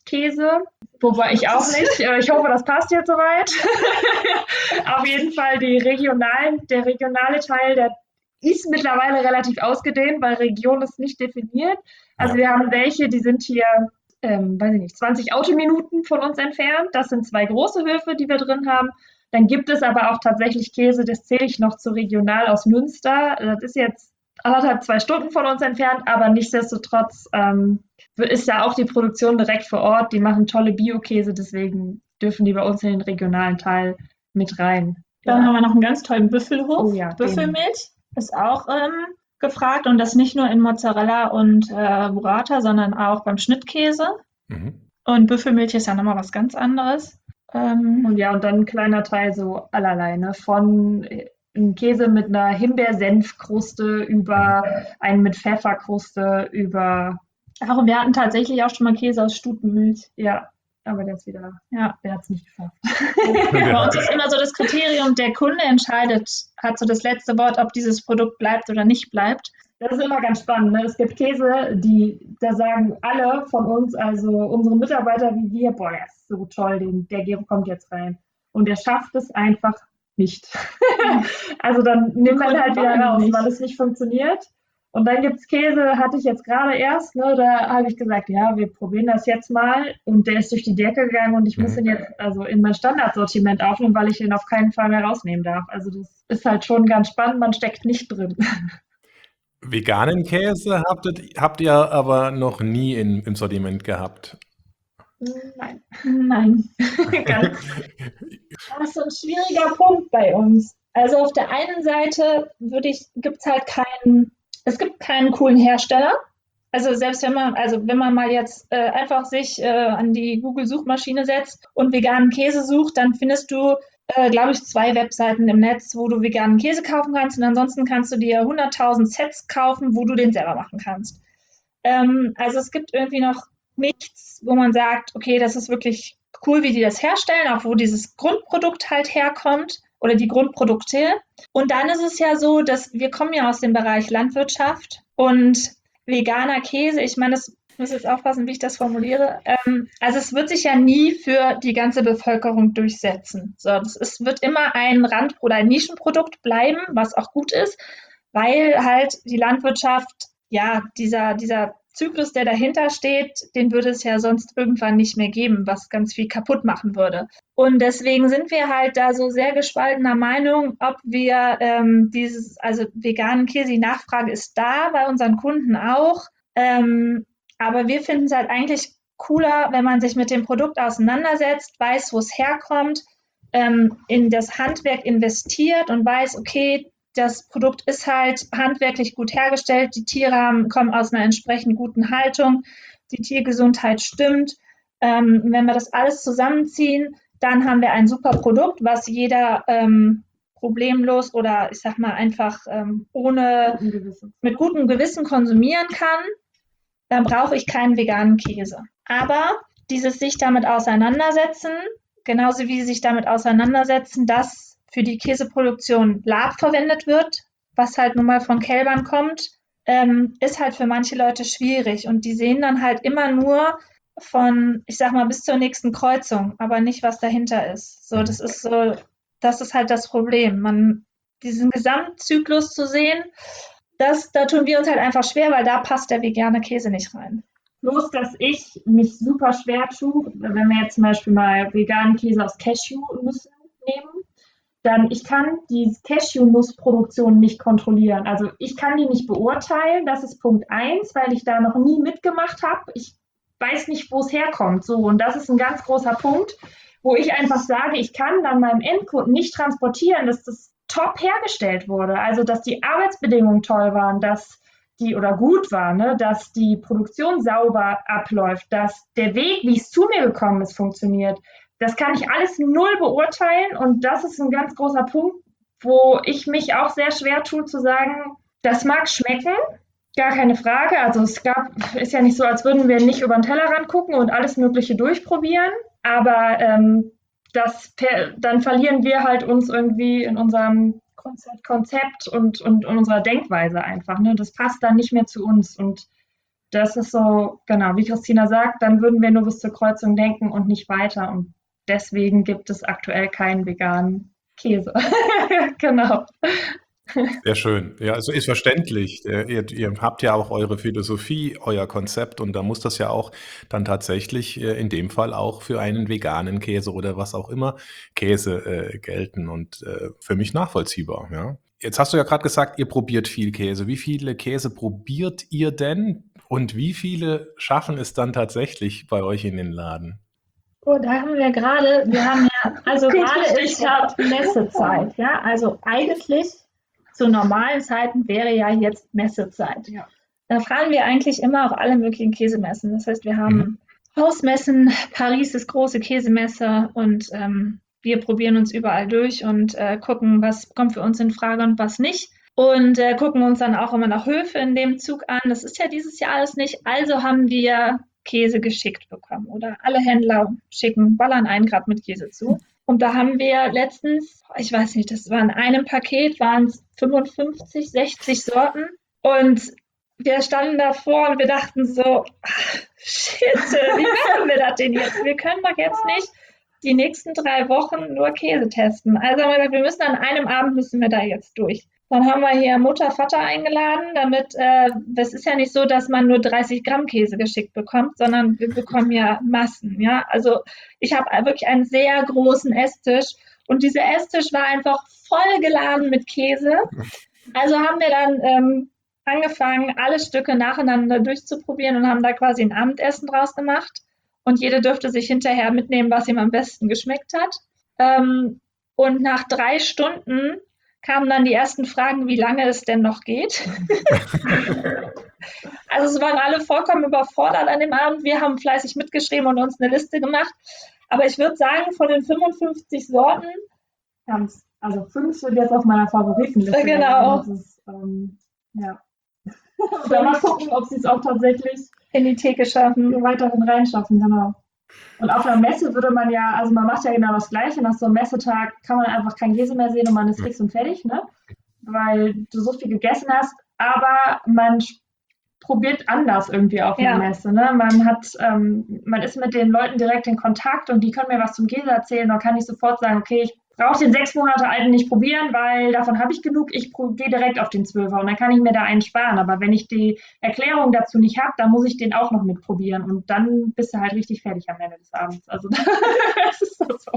Milchkäse, wobei ich auch nicht. Ich hoffe, das passt jetzt soweit. Auf jeden Fall der regionale Teil, der ist mittlerweile relativ ausgedehnt, weil Region ist nicht definiert. Also wir haben welche, die sind hier, weiß ich nicht, 20 Autominuten von uns entfernt. Das sind 2 große Höfe, die wir drin haben. Dann gibt es aber auch tatsächlich Käse, das zähle ich noch zu regional aus Münster. Das ist jetzt 1,5, 2 Stunden von uns entfernt, aber nichtsdestotrotz ist da auch die Produktion direkt vor Ort. Die machen tolle Bio-Käse, deswegen dürfen die bei uns in den regionalen Teil mit rein. Dann haben wir noch einen ganz tollen Büffelhof. Oh ja, Büffelmilch ist auch gefragt und das nicht nur in Mozzarella und Burrata, sondern auch beim Schnittkäse. Und Büffelmilch ist ja nochmal was ganz anderes. Und dann ein kleiner Teil so allerlei, ne? Von einem Käse mit einer Himbeer-Senf-Kruste über einen mit Pfefferkruste über... Ach, und wir hatten tatsächlich auch schon mal Käse aus Stutenmilch. Ja, aber der ist wieder... Ja. Der hat es nicht geschafft. Bei uns ist immer so das Kriterium, der Kunde entscheidet, hat so das letzte Wort, ob dieses Produkt bleibt oder nicht bleibt. Das ist immer ganz spannend, ne? Es gibt Käse, da sagen alle von uns, also unsere Mitarbeiter wie wir, boah, der ist so toll, der kommt jetzt rein. Und der schafft es einfach nicht. Also dann nimmt man halt wieder raus, weil es nicht funktioniert. Und dann gibt es Käse, hatte ich jetzt gerade erst, ne, da habe ich gesagt, ja, wir probieren das jetzt mal. Und der ist durch die Decke gegangen und ich muss ihn jetzt also in mein Standardsortiment aufnehmen, weil ich ihn auf keinen Fall mehr rausnehmen darf. Also das ist halt schon ganz spannend, man steckt nicht drin. Veganen Käse habt ihr aber noch nie im Sortiment gehabt. Nein. Das ist so ein schwieriger Punkt bei uns. Also auf der einen Seite es gibt keinen coolen Hersteller. Also selbst wenn man mal jetzt einfach sich an die Google-Suchmaschine setzt und veganen Käse sucht, dann findest du, glaube ich, 2 Webseiten im Netz, wo du veganen Käse kaufen kannst und ansonsten kannst du dir 100.000 Sets kaufen, wo du den selber machen kannst. Also es gibt irgendwie noch nichts, wo man sagt, okay, das ist wirklich cool, wie die das herstellen, auch wo dieses Grundprodukt halt herkommt oder die Grundprodukte. Und dann ist es ja so, dass wir kommen ja aus dem Bereich Landwirtschaft und veganer Käse, ich meine, das muss jetzt aufpassen, wie ich das formuliere. Also es wird sich ja nie für die ganze Bevölkerung durchsetzen. So, wird immer ein Rand- oder ein Nischenprodukt bleiben, was auch gut ist, weil halt die Landwirtschaft, ja, dieser Zyklus, der dahinter steht, den würde es ja sonst irgendwann nicht mehr geben, was ganz viel kaputt machen würde. Und deswegen sind wir halt da so sehr gespaltener Meinung, ob wir also veganen Käse, die Nachfrage ist da, bei unseren Kunden auch. Aber wir finden es halt eigentlich cooler, wenn man sich mit dem Produkt auseinandersetzt, weiß, wo es herkommt, in das Handwerk investiert und weiß, okay, das Produkt ist halt handwerklich gut hergestellt, die Tiere kommen aus einer entsprechend guten Haltung, die Tiergesundheit stimmt. Wenn wir das alles zusammenziehen, dann haben wir ein super Produkt, was jeder problemlos oder ich sag mal einfach mit gutem Gewissen konsumieren kann. Dann brauche ich keinen veganen Käse. Aber dieses sich damit auseinandersetzen, genauso wie sich damit auseinandersetzen, dass für die Käseproduktion Lab verwendet wird, was halt nun mal von Kälbern kommt, ist halt für manche Leute schwierig. Und die sehen dann halt immer nur von, ich sag mal, bis zur nächsten Kreuzung, aber nicht, was dahinter ist. So, das ist halt das Problem. Diesen Gesamtzyklus zu sehen, da tun wir uns halt einfach schwer, weil da passt der vegane Käse nicht rein. Bloß, dass ich mich super schwer tue, wenn wir jetzt zum Beispiel mal veganen Käse aus Cashewnüssen nehmen, dann ich kann die Cashewnussproduktion nicht kontrollieren. Also ich kann die nicht beurteilen, das ist Punkt 1, weil ich da noch nie mitgemacht habe. Ich weiß nicht, wo es herkommt. So, und das ist ein ganz großer Punkt, wo ich einfach sage, ich kann dann meinem Endkunden nicht transportieren, dass das top hergestellt wurde. Also dass die Arbeitsbedingungen toll waren, dass die oder gut war, ne, dass die Produktion sauber abläuft, dass der Weg, wie es zu mir gekommen ist, funktioniert. Das kann ich alles null beurteilen und das ist ein ganz großer Punkt, wo ich mich auch sehr schwer tue zu sagen, das mag schmecken, gar keine Frage. Also ist ja nicht so, als würden wir nicht über den Tellerrand gucken und alles Mögliche durchprobieren, aber dann verlieren wir halt uns irgendwie in unserem Konzept und unserer Denkweise einfach. Ne? Das passt dann nicht mehr zu uns und das ist so, genau, wie Christina sagt, dann würden wir nur bis zur Kreuzung denken und nicht weiter. Und deswegen gibt es aktuell keinen veganen Käse. Genau. Sehr schön. Ja, also ist verständlich. Ihr habt ja auch eure Philosophie, euer Konzept und da muss das ja auch dann tatsächlich in dem Fall auch für einen veganen Käse oder was auch immer Käse gelten und für mich nachvollziehbar. Ja. Jetzt hast du ja gerade gesagt, ihr probiert viel Käse. Wie viele Käse probiert ihr denn und wie viele schaffen es dann tatsächlich bei euch in den Laden? Oh, da haben wir haben ja, also gerade ist ja Messezeit, ja, also eigentlich zu normalen Zeiten wäre ja jetzt Messezeit. Ja. Da fahren wir eigentlich immer auf alle möglichen Käsemessen. Das heißt, wir haben Hausmessen, Paris ist große Käsemesse und wir probieren uns überall durch und gucken, was kommt für uns in Frage und was nicht. Und gucken uns dann auch immer nach Höfe in dem Zug an. Das ist ja dieses Jahr alles nicht. Also haben wir Käse geschickt bekommen oder alle Händler ballern einen Grad mit Käse zu. Und da haben wir letztens, ich weiß nicht, das war in einem Paket, waren es 55, 60 Sorten. Und wir standen davor und wir dachten so, shit, wie machen wir das denn jetzt? Wir können doch jetzt nicht die nächsten 3 Wochen nur Käse testen. Also haben wir gesagt, wir müssen an einem Abend müssen wir da jetzt durch. Dann haben wir hier Mutter, Vater eingeladen, damit, das ist ja nicht so, dass man nur 30 Gramm Käse geschickt bekommt, sondern wir bekommen ja Massen, ja. Also ich habe wirklich einen sehr großen Esstisch und dieser Esstisch war einfach voll geladen mit Käse. Also haben wir dann angefangen, alle Stücke nacheinander durchzuprobieren und haben da quasi ein Abendessen draus gemacht. Und jede durfte sich hinterher mitnehmen, was ihm am besten geschmeckt hat. Und nach 3 Stunden kamen dann die ersten Fragen, wie lange es denn noch geht. Also es waren alle vollkommen überfordert an dem Abend. Wir haben fleißig mitgeschrieben und uns eine Liste gemacht. Aber ich würde sagen, von den 55 Sorten, also 5 sind jetzt auf meiner Favoritenliste. Genau. Das ist, ja. Dann mal gucken, ob sie es auch tatsächlich in die Theke schaffen. weiterhin reinschaffen, genau. Und auf einer Messe würde man ja, also man macht ja genau das Gleiche. Nach so einem Messetag kann man einfach kein Käse mehr sehen und man ist fix und fertig, ne? Weil du so viel gegessen hast. Aber man probiert anders irgendwie auf einer Messe, ne? Man ist mit den Leuten direkt in Kontakt und die können mir was zum Käse erzählen. Dann kann ich sofort sagen, okay, ich brauche den 6 Monate alten nicht probieren, weil davon habe ich genug. Ich gehe direkt auf den 12er und dann kann ich mir da einen sparen. Aber wenn ich die Erklärung dazu nicht habe, dann muss ich den auch noch mitprobieren und dann bist du halt richtig fertig am Ende des Abends. Also das ist so.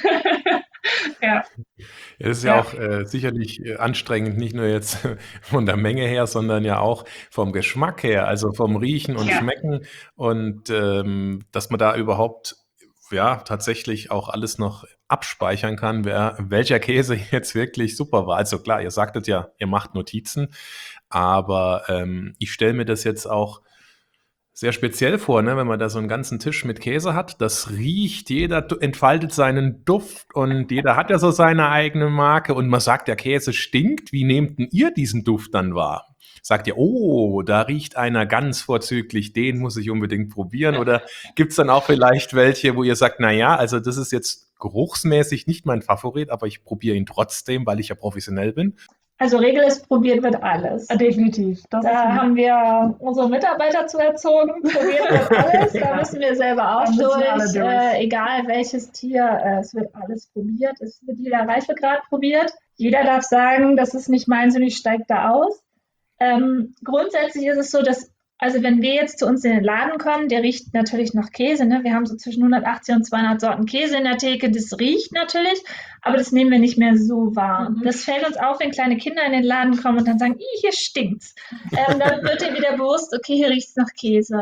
Ja. Es ist ja auch sicherlich anstrengend, nicht nur jetzt von der Menge her, sondern ja auch vom Geschmack her, also vom Riechen und Schmecken und dass man da überhaupt tatsächlich auch alles noch abspeichern kann, welcher Käse jetzt wirklich super war. Also klar, ihr sagtet ja, ihr macht Notizen, aber ich stelle mir das jetzt auch sehr speziell vor, ne? Wenn man da so einen ganzen Tisch mit Käse hat, das riecht, jeder entfaltet seinen Duft und jeder hat ja so seine eigene Marke und man sagt, der Käse stinkt. Wie nehmt denn ihr diesen Duft dann wahr? Sagt ihr, oh, da riecht einer ganz vorzüglich, den muss ich unbedingt probieren? Oder gibt es dann auch vielleicht welche, wo ihr sagt, naja, also das ist jetzt geruchsmäßig nicht mein Favorit, aber ich probiere ihn trotzdem, weil ich ja professionell bin? Also Regel ist, probiert wird alles. Definitiv. Da haben wir unsere Mitarbeiter zu erzogen, probiert wird alles. Da müssen wir selber auch durch. Egal welches Tier, es wird alles probiert. Es wird jeder Reifegrad probiert. Jeder darf sagen, das ist nicht meins und ich steige da aus. Grundsätzlich ist es so, dass, also wenn wir jetzt zu uns in den Laden kommen, der riecht natürlich nach Käse, ne? Wir haben so zwischen 180 und 200 Sorten Käse in der Theke, das riecht natürlich, aber das nehmen wir nicht mehr so wahr. Das fällt uns auf, wenn kleine Kinder in den Laden kommen und dann sagen, hier stinkt's. Dann wird dir wieder bewusst, okay, hier riecht's nach Käse.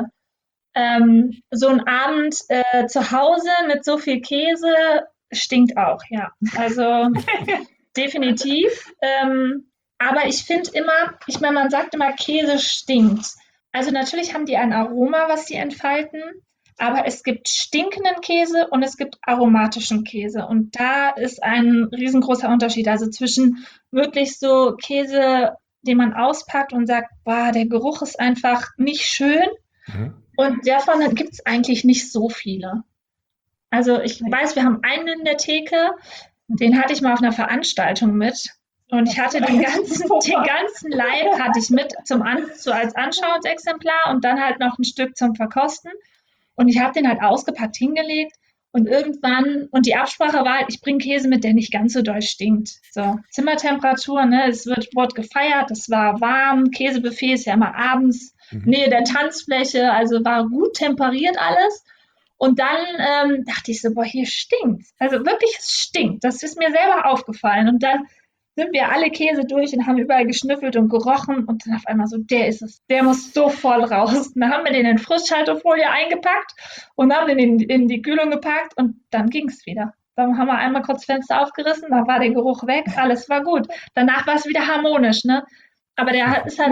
So ein Abend zu Hause mit so viel Käse stinkt auch, ja. Also definitiv. Aber ich finde immer, man sagt immer, Käse stinkt. Also natürlich haben die ein Aroma, was sie entfalten, aber es gibt stinkenden Käse und es gibt aromatischen Käse. Und da ist ein riesengroßer Unterschied. Also zwischen wirklich so Käse, den man auspackt und sagt, boah, der Geruch ist einfach nicht schön. Und davon gibt es eigentlich nicht so viele. Also ich weiß, wir haben einen in der Theke, den hatte ich mal auf einer Veranstaltung mit. Und ich hatte den ganzen Leib hatte ich mit als Anschauungsexemplar und dann halt noch ein Stück zum Verkosten. Und ich habe den halt ausgepackt hingelegt und irgendwann, und die Absprache war halt, ich bringe Käse mit, der nicht ganz so doll stinkt. So, Zimmertemperatur, ne, es wurde gefeiert, es war warm, Käsebuffet ist ja immer abends, Nähe der Tanzfläche, also war gut temperiert alles. Und dann dachte ich so, boah, hier stinkt's. Also wirklich, es stinkt. Das ist mir selber aufgefallen. Und dann sind wir alle Käse durch und haben überall geschnüffelt und gerochen und dann auf einmal so, der ist es, der muss sofort raus. Und dann haben wir den in Frischhaltefolie eingepackt und haben den in die Kühlung gepackt und dann ging es wieder. Dann haben wir einmal kurz Fenster aufgerissen, dann war der Geruch weg, alles war gut. Danach war es wieder harmonisch, ne? Aber der ist halt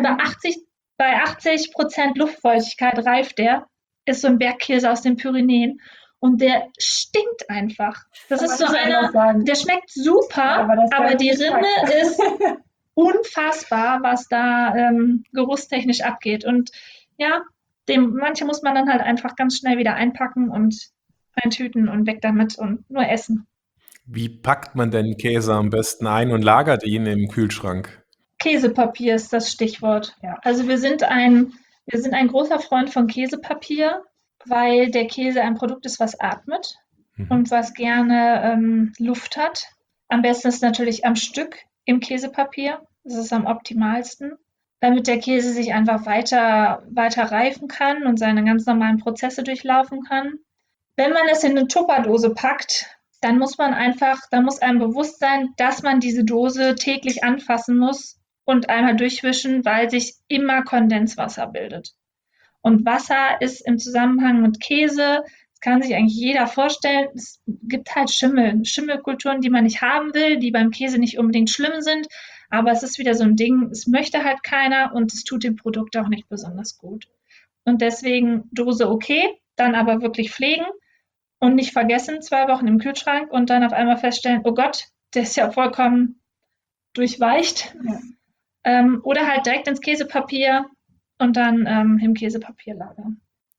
bei 80% Luftfeuchtigkeit reift der, ist so ein Bergkäse aus den Pyrenäen. Und der stinkt einfach. Das ist so einer, der schmeckt super, aber die Rinde ist unfassbar, was da geruchstechnisch abgeht. Und ja, manche muss man dann halt einfach ganz schnell wieder einpacken und eintüten und weg damit und nur essen. Wie packt man denn Käse am besten ein und lagert ihn im Kühlschrank? Käsepapier ist das Stichwort. Ja. Also wir sind ein großer Freund von Käsepapier, weil der Käse ein Produkt ist, was atmet und was gerne Luft hat. Am besten ist natürlich am Stück im Käsepapier. Das ist am optimalsten, damit der Käse sich einfach weiter reifen kann und seine ganz normalen Prozesse durchlaufen kann. Wenn man es in eine Tupperdose packt, dann muss einem bewusst sein, dass man diese Dose täglich anfassen muss und einmal durchwischen, weil sich immer Kondenswasser bildet. Und Wasser ist im Zusammenhang mit Käse, das kann sich eigentlich jeder vorstellen, es gibt halt Schimmelkulturen, die man nicht haben will, die beim Käse nicht unbedingt schlimm sind, aber es ist wieder so ein Ding, es möchte halt keiner und es tut dem Produkt auch nicht besonders gut. Und deswegen Dose okay, dann aber wirklich pflegen und nicht vergessen, 2 Wochen im Kühlschrank und dann auf einmal feststellen, oh Gott, der ist ja vollkommen durchweicht. Ja. Oder halt direkt ins Käsepapier und dann im Käsepapier lagern.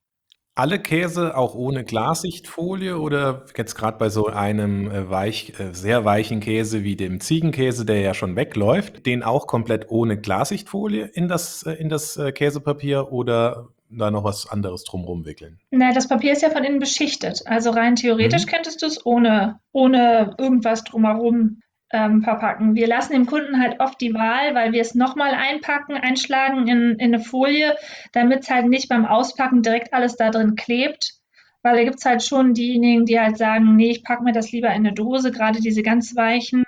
Alle Käse auch ohne Glassichtfolie oder jetzt gerade bei so einem sehr weichen Käse wie dem Ziegenkäse, der ja schon wegläuft, den auch komplett ohne Glassichtfolie in das Käsepapier oder da noch was anderes drumherum wickeln? Na, das Papier ist ja von innen beschichtet. Also rein theoretisch könntest du es ohne irgendwas drumherum verpacken. Wir lassen dem Kunden halt oft die Wahl, weil wir es nochmal einschlagen in eine Folie, damit es halt nicht beim Auspacken direkt alles da drin klebt. Weil da gibt es halt schon diejenigen, die halt sagen, nee, ich packe mir das lieber in eine Dose, gerade diese ganz weichen.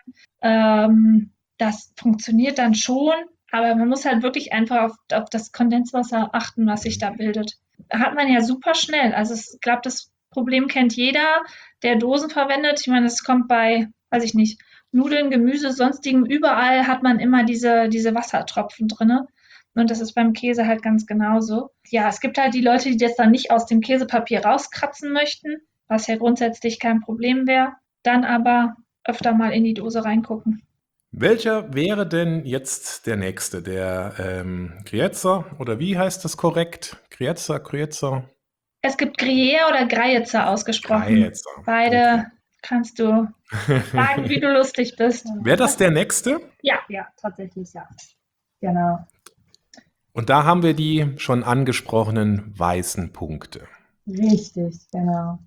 Das funktioniert dann schon, aber man muss halt wirklich einfach auf das Kondenswasser achten, was sich da bildet. Hat man ja super schnell. Also ich glaube, das Problem kennt jeder, der Dosen verwendet. Ich meine, es kommt bei, weiß ich nicht, Nudeln, Gemüse, sonstigem, überall hat man immer diese Wassertropfen drin. Und das ist beim Käse halt ganz genauso. Ja, es gibt halt die Leute, die das dann nicht aus dem Käsepapier rauskratzen möchten, was ja grundsätzlich kein Problem wäre. Dann aber öfter mal in die Dose reingucken. Welcher wäre denn jetzt der nächste? Der Gruyère oder wie heißt das korrekt? Gruyère? Es gibt Gruyère oder Gruyère ausgesprochen. Gruyère. Beide kannst du sagen, wie du lustig bist. Wäre das der nächste? Ja, tatsächlich ja. Genau. Und da haben wir die schon angesprochenen weißen Punkte. Richtig, genau.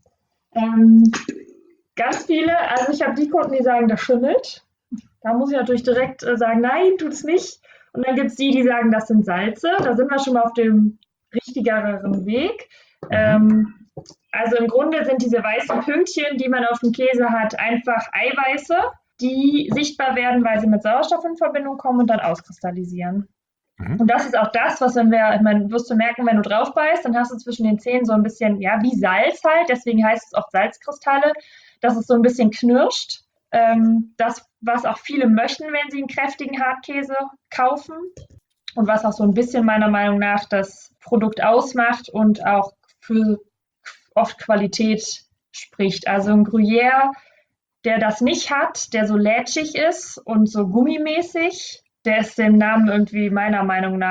Ganz viele, also ich habe die Kunden, die sagen, das schimmelt. Da muss ich natürlich direkt sagen, nein, tut es nicht. Und dann gibt es die sagen, das sind Salze. Da sind wir schon mal auf dem richtigeren Weg. Also im Grunde sind diese weißen Pünktchen, die man auf dem Käse hat, einfach Eiweiße, die sichtbar werden, weil sie mit Sauerstoff in Verbindung kommen und dann auskristallisieren. Und das ist auch das, was wirst du merken, wenn du drauf beißt, dann hast du zwischen den Zähnen so ein bisschen, ja, wie Salz halt, deswegen heißt es oft Salzkristalle, dass es so ein bisschen knirscht. Das, was auch viele möchten, wenn sie einen kräftigen Hartkäse kaufen und was auch so ein bisschen meiner Meinung nach das Produkt ausmacht und auch für oft Qualität spricht. Also ein Gruyère, der das nicht hat, der so lätschig ist und so gummimäßig, der ist dem Namen irgendwie meiner Meinung nach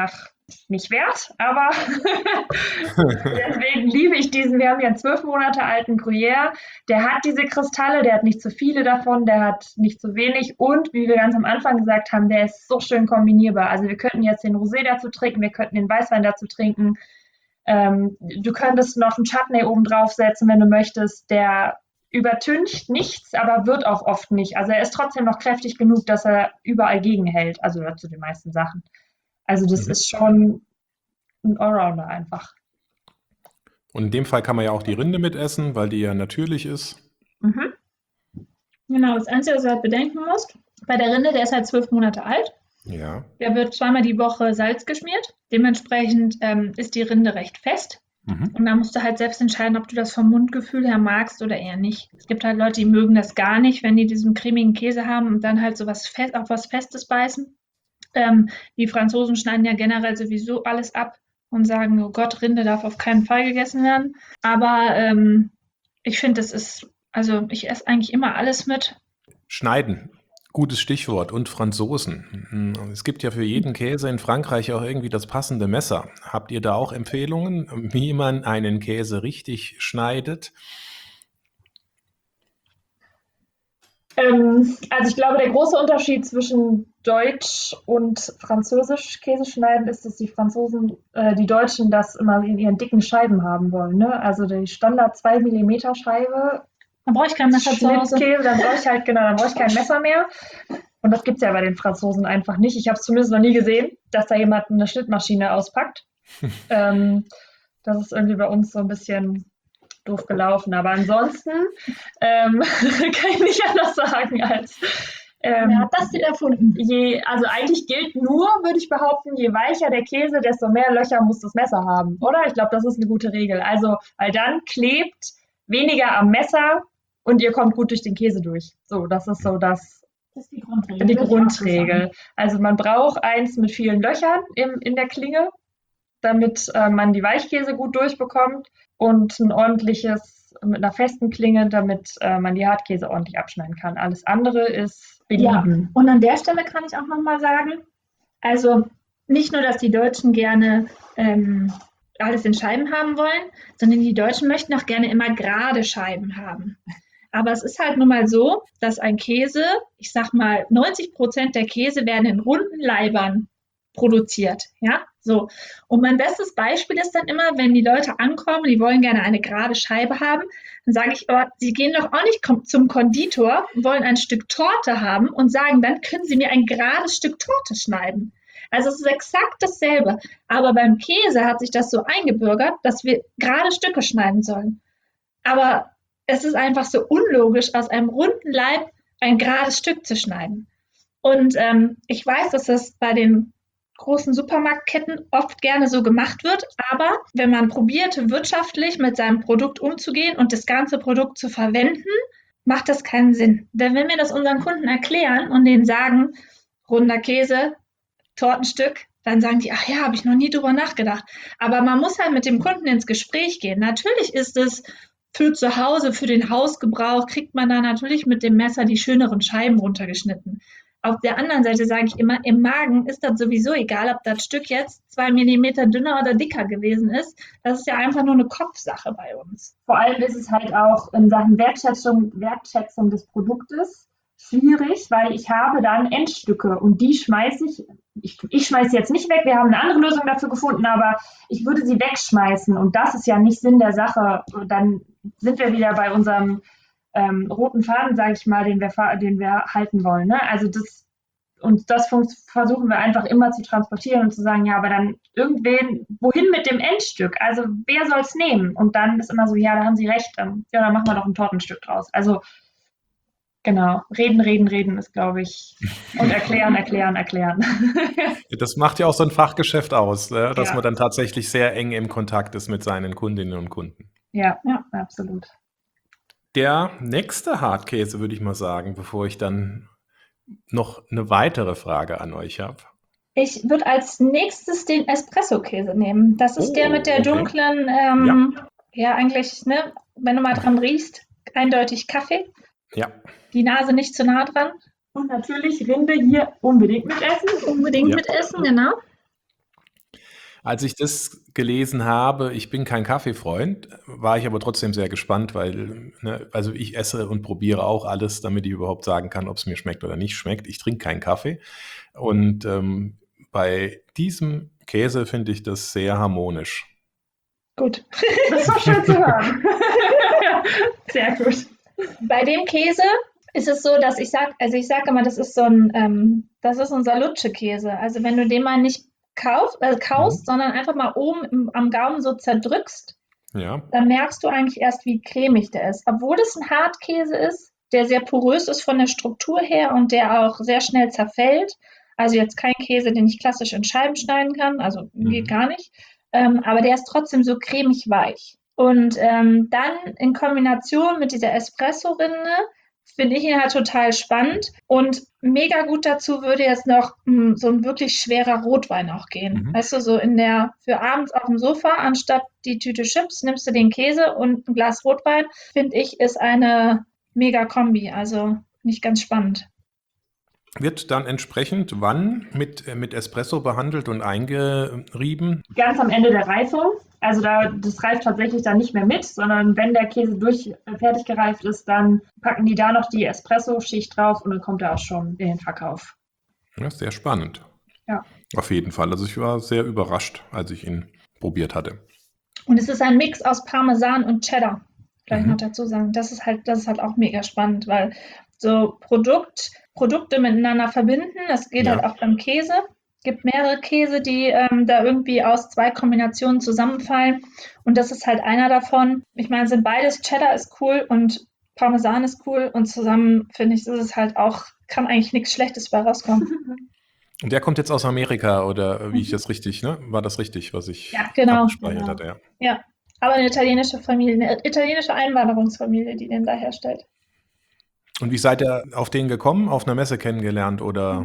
nicht wert, aber deswegen liebe ich diesen. Wir haben ja einen 12 Monate alten Gruyère, der hat diese Kristalle, der hat nicht zu viele davon, der hat nicht zu wenig und wie wir ganz am Anfang gesagt haben, der ist so schön kombinierbar. Also wir könnten jetzt den Rosé dazu trinken, wir könnten den Weißwein dazu trinken. Du könntest noch einen Chutney oben draufsetzen, wenn du möchtest, der übertüncht nichts, aber wird auch oft nicht. Also er ist trotzdem noch kräftig genug, dass er überall gegenhält, also zu den meisten Sachen. Also das ist schon ein Allrounder einfach. Und in dem Fall kann man ja auch die Rinde mitessen, weil die ja natürlich ist. Mhm. Genau, das Einzige, was du halt bedenken musst, bei der Rinde, der ist halt 12 Monate alt. Ja. Der wird zweimal die Woche Salz geschmiert. Dementsprechend ist die Rinde recht fest. Und da musst du halt selbst entscheiden, ob du das vom Mundgefühl her magst oder eher nicht. Es gibt halt Leute, die mögen das gar nicht, wenn die diesen cremigen Käse haben und dann halt so auf was Festes beißen. Die Franzosen schneiden ja generell sowieso alles ab und sagen, oh Gott, Rinde darf auf keinen Fall gegessen werden. Aber ich finde, ich esse eigentlich immer alles mit. Schneiden. Gutes Stichwort. Und Franzosen. Es gibt ja für jeden Käse in Frankreich auch irgendwie das passende Messer. Habt ihr da auch Empfehlungen, wie man einen Käse richtig schneidet? Also ich glaube, der große Unterschied zwischen Deutsch und Französisch Käse schneiden ist, dass die Deutschen das immer in ihren dicken Scheiben haben wollen. Ne? Also die Standard 2 mm Scheibe. Da brauche ich kein Messer zu Hause. Schnittkäse, dann brauche ich kein Messer mehr. Und das gibt es ja bei den Franzosen einfach nicht. Ich habe es zumindest noch nie gesehen, dass da jemand eine Schnittmaschine auspackt. Das ist irgendwie bei uns so ein bisschen doof gelaufen. Aber ansonsten kann ich nicht anders sagen als Wer hat das denn erfunden? also eigentlich gilt nur, würde ich behaupten, je weicher der Käse, desto mehr Löcher muss das Messer haben, oder? Ich glaube, das ist eine gute Regel. Also, weil dann klebt weniger am Messer und ihr kommt gut durch den Käse durch. So, das ist so das ist die Grundregel. Die Grundregel. Also man braucht eins mit vielen Löchern in der Klinge, damit man die Weichkäse gut durchbekommt und ein ordentliches mit einer festen Klinge, damit man die Hartkäse ordentlich abschneiden kann. Alles andere ist Belieben. Ja, und an der Stelle kann ich auch nochmal sagen, also nicht nur, dass die Deutschen gerne alles in Scheiben haben wollen, sondern die Deutschen möchten auch gerne immer gerade Scheiben haben. Aber es ist halt nun mal so, dass ein Käse, ich sag mal, 90% der Käse werden in runden Laibern produziert. Ja, so. Und mein bestes Beispiel ist dann immer, wenn die Leute ankommen, die wollen gerne eine gerade Scheibe haben, dann sage ich, aber sie gehen doch auch nicht zum Konditor, wollen ein Stück Torte haben und sagen, dann können sie mir ein gerades Stück Torte schneiden. Also es ist exakt dasselbe. Aber beim Käse hat sich das so eingebürgert, dass wir gerade Stücke schneiden sollen. Aber es ist einfach so unlogisch, aus einem runden Laib ein gerades Stück zu schneiden. Und ich weiß, dass das bei den großen Supermarktketten oft gerne so gemacht wird, aber wenn man probiert, wirtschaftlich mit seinem Produkt umzugehen und das ganze Produkt zu verwenden, macht das keinen Sinn. Denn wenn wir das unseren Kunden erklären und denen sagen, runder Käse, Tortenstück, dann sagen die, ach ja, habe ich noch nie drüber nachgedacht. Aber man muss halt mit dem Kunden ins Gespräch gehen. Natürlich ist es für zu Hause, für den Hausgebrauch, kriegt man da natürlich mit dem Messer die schöneren Scheiben runtergeschnitten. Auf der anderen Seite sage ich immer, im Magen ist das sowieso egal, ob das Stück jetzt 2 mm dünner oder dicker gewesen ist. Das ist ja einfach nur eine Kopfsache bei uns. Vor allem ist es halt auch in Sachen Wertschätzung des Produktes schwierig, weil ich habe dann Endstücke und die schmeiße ich schmeiße jetzt nicht weg, wir haben eine andere Lösung dafür gefunden, aber ich würde sie wegschmeißen und das ist ja nicht Sinn der Sache. Dann sind wir wieder bei unserem roten Faden, sage ich mal, den wir halten wollen. Ne? Also das versuchen wir einfach immer zu transportieren und zu sagen, ja, aber dann wohin mit dem Endstück? Also wer soll es nehmen? Und dann ist immer so, ja, da haben Sie recht, ja, dann machen wir doch ein Tortenstück draus. Also genau, reden ist, glaube ich, und erklären. Das macht ja auch so ein Fachgeschäft aus, ne? Dass Ja. man dann tatsächlich sehr eng im Kontakt ist mit seinen Kundinnen und Kunden. Ja, absolut. Der nächste Hartkäse, würde ich mal sagen, bevor ich dann noch eine weitere Frage an euch habe. Ich würde als nächstes den Espresso-Käse nehmen. Das ist der mit der okay. dunklen, ja eigentlich, ne, wenn du mal dran riechst, eindeutig Kaffee. Ja. Die Nase nicht zu nah dran. Und natürlich Rinde hier unbedingt mitessen. Unbedingt mitessen, genau. Als ich das gelesen habe, ich bin kein Kaffeefreund, war ich aber trotzdem sehr gespannt, weil, ne, also ich esse und probiere auch alles, damit ich überhaupt sagen kann, ob es mir schmeckt oder nicht schmeckt. Ich trinke keinen Kaffee. Und bei diesem Käse finde ich das sehr harmonisch. Gut. Das war schön zu hören. Sehr gut. Bei dem Käse ist es so, dass ich sage immer, das ist das ist unser Lutsche-Käse. Also wenn du den mal nicht kaust, sondern einfach mal oben am Gaumen so zerdrückst, Ja. dann merkst du eigentlich erst, wie cremig der ist. Obwohl es ein Hartkäse ist, der sehr porös ist von der Struktur her und der auch sehr schnell zerfällt. Also jetzt kein Käse, den ich klassisch in Scheiben schneiden kann, also geht gar nicht. Aber der ist trotzdem so cremig weich. Und dann in Kombination mit dieser Espresso-Rinde finde ich ihn halt total spannend. Und mega gut dazu würde jetzt noch so ein wirklich schwerer Rotwein auch gehen. Weißt du, so für abends auf dem Sofa, anstatt die Tüte Chips, nimmst du den Käse und ein Glas Rotwein. Finde ich, ist eine mega Kombi. Also nicht ganz spannend. Wird dann entsprechend wann mit Espresso behandelt und eingerieben? Ganz am Ende der Reifung. Also das reift tatsächlich dann nicht mehr mit, sondern wenn der Käse fertig gereift ist, dann packen die da noch die Espresso-Schicht drauf und dann kommt er auch schon in den Verkauf. Ja, sehr spannend. Ja. Auf jeden Fall. Also ich war sehr überrascht, als ich ihn probiert hatte. Und es ist ein Mix aus Parmesan und Cheddar. Vielleicht noch dazu sagen. Das ist halt auch mega spannend, weil so Produkte miteinander verbinden, das geht halt auch beim Käse. Es gibt mehrere Käse, die da irgendwie aus 2 Kombinationen zusammenfallen. Und das ist halt einer davon. Ich meine, sind beides, Cheddar ist cool und Parmesan ist cool. Und zusammen, finde ich, ist es halt auch, kann eigentlich nichts Schlechtes bei rauskommen. Und der kommt jetzt aus Amerika oder wie ich das richtig, ne? War das richtig, was ich abgespeichert hatte? Ja. Ja, aber eine italienische Familie, eine italienische Einwanderungsfamilie, die den da herstellt. Und wie seid ihr auf den gekommen? Auf einer Messe kennengelernt oder?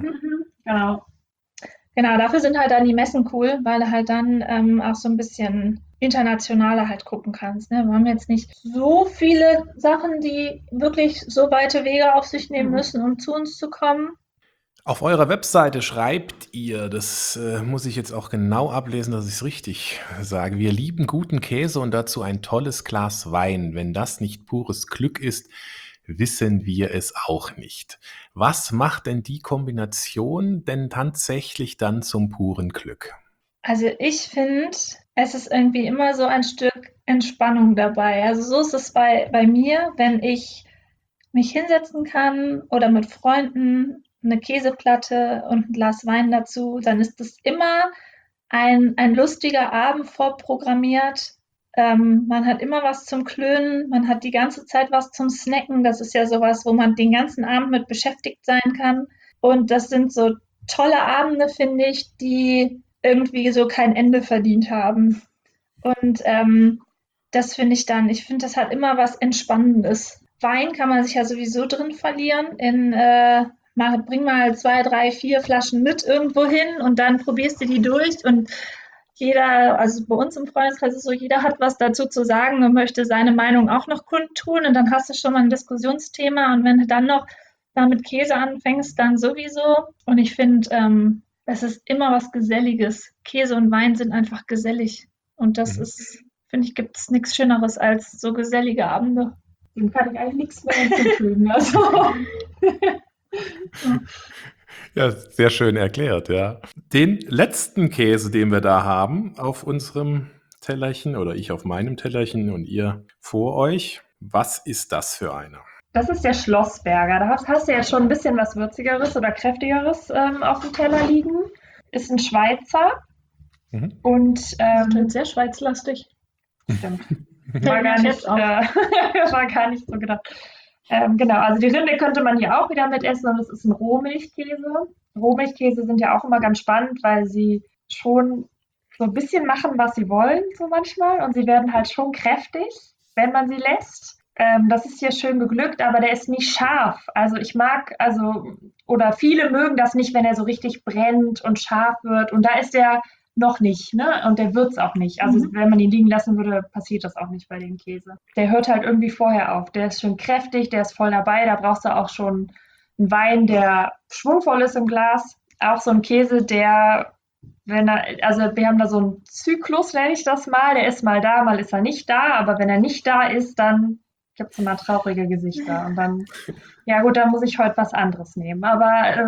Genau, dafür sind halt dann die Messen cool, weil du halt dann auch so ein bisschen internationaler halt gucken kannst. Ne? Wir haben jetzt nicht so viele Sachen, die wirklich so weite Wege auf sich nehmen müssen, um zu uns zu kommen. Auf eurer Webseite schreibt ihr, das muss ich jetzt auch genau ablesen, dass ich es richtig sage, wir lieben guten Käse und dazu ein tolles Glas Wein. Wenn das nicht pures Glück ist, wissen wir es auch nicht. Was macht denn die Kombination denn tatsächlich dann zum puren Glück? Also ich finde, es ist irgendwie immer so ein Stück Entspannung dabei. Also so ist es bei mir, wenn ich mich hinsetzen kann oder mit Freunden eine Käseplatte und ein Glas Wein dazu, dann ist es immer ein lustiger Abend vorprogrammiert. Man hat immer was zum Klönen, man hat die ganze Zeit was zum Snacken. Das ist ja sowas, wo man den ganzen Abend mit beschäftigt sein kann. Und das sind so tolle Abende, finde ich, die irgendwie so kein Ende verdient haben. Und das finde ich das hat immer was Entspannendes. Wein kann man sich ja sowieso drin verlieren bring mal 2, 3, 4 Flaschen mit irgendwo hin und dann probierst du die durch und also bei uns im Freundeskreis ist es so, jeder hat was dazu zu sagen und möchte seine Meinung auch noch kundtun und dann hast du schon mal ein Diskussionsthema und wenn du dann noch mit Käse anfängst, dann sowieso. Und ich finde, es ist immer was Geselliges. Käse und Wein sind einfach gesellig und das ist, finde ich, gibt es nichts Schöneres als so gesellige Abende. Dem kann ich eigentlich nichts mehr hinzufügen. Also. Ja, sehr schön erklärt, ja. Den letzten Käse, den wir da haben auf unserem Tellerchen oder ich auf meinem Tellerchen und ihr vor euch, was ist das für einer? Das ist der Schlossberger. Da hast du ja schon ein bisschen was Würzigeres oder Kräftigeres auf dem Teller liegen. Ist ein Schweizer. Und sehr schweizlastig. Stimmt. War gar nicht so gedacht. Genau, also die Rinde könnte man hier auch wieder mit essen und es ist ein Rohmilchkäse. Rohmilchkäse sind ja auch immer ganz spannend, weil sie schon so ein bisschen machen, was sie wollen, so manchmal. Und sie werden halt schon kräftig, wenn man sie lässt. Das ist hier schön geglückt, aber der ist nicht scharf. Also oder viele mögen das nicht, wenn er so richtig brennt und scharf wird. Und da ist der noch nicht, ne? Und der wird's auch nicht. Also wenn man ihn liegen lassen würde, passiert das auch nicht bei dem Käse. Der hört halt irgendwie vorher auf. Der ist schön kräftig, der ist voll dabei. Da brauchst du auch schon einen Wein, der schwungvoll ist im Glas. Auch so ein Käse, der Also wir haben da so einen Zyklus, nenne ich das mal. Der ist mal da, mal ist er nicht da. Aber wenn er nicht da ist, dann gibt es immer traurige Gesichter. Und dann, ja gut, dann muss ich heute was anderes nehmen. Aber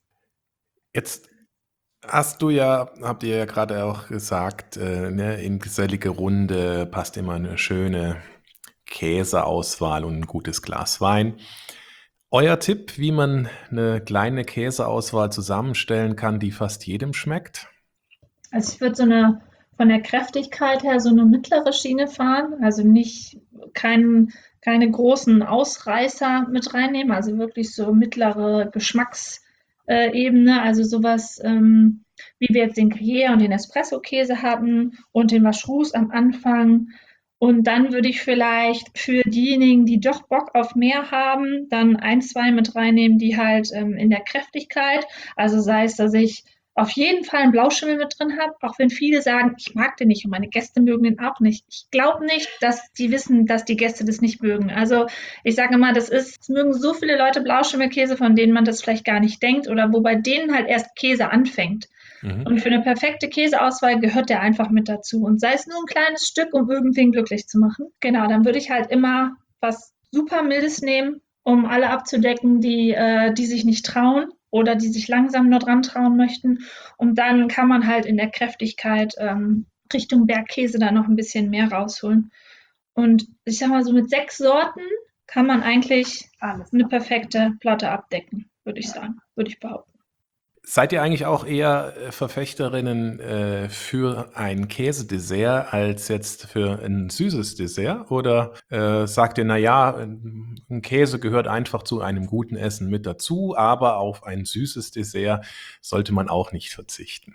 Jetzt habt ihr ja gerade auch gesagt, ne, in gesellige Runde passt immer eine schöne Käseauswahl und ein gutes Glas Wein. Euer Tipp, wie man eine kleine Käseauswahl zusammenstellen kann, die fast jedem schmeckt? Also ich würde von der Kräftigkeit her so eine mittlere Schiene fahren, also nicht keine großen Ausreißer mit reinnehmen, also wirklich so mittlere Geschmacksebene, also sowas, wie wir jetzt den Gruyère und den Espresso-Käse hatten und den Vacheroux am Anfang. Und dann würde ich vielleicht für diejenigen, die doch Bock auf mehr haben, dann ein, zwei mit reinnehmen, die halt in der Kräftigkeit, also sei es, dass ich auf jeden Fall einen Blauschimmel mit drin habe, auch wenn viele sagen, ich mag den nicht und meine Gäste mögen den auch nicht. Ich glaube nicht, dass die wissen, dass die Gäste das nicht mögen. Also ich sage immer, es mögen so viele Leute Blauschimmelkäse, von denen man das vielleicht gar nicht denkt oder wo bei denen halt erst Käse anfängt. Und für eine perfekte Käseauswahl gehört der einfach mit dazu. Und sei es nur ein kleines Stück, um irgendwen glücklich zu machen. Genau, dann würde ich halt immer was super Mildes nehmen, um alle abzudecken, die sich nicht trauen oder die sich langsam nur dran trauen möchten. Und dann kann man halt in der Kräftigkeit Richtung Bergkäse da noch ein bisschen mehr rausholen. Und ich sag mal, so mit 6 Sorten kann man eigentlich eine perfekte Platte abdecken, würde ich sagen, würde ich behaupten. Seid ihr eigentlich auch eher Verfechterinnen für ein Käsedessert als jetzt für ein süßes Dessert? Oder sagt ihr, naja, ein Käse gehört einfach zu einem guten Essen mit dazu, aber auf ein süßes Dessert sollte man auch nicht verzichten?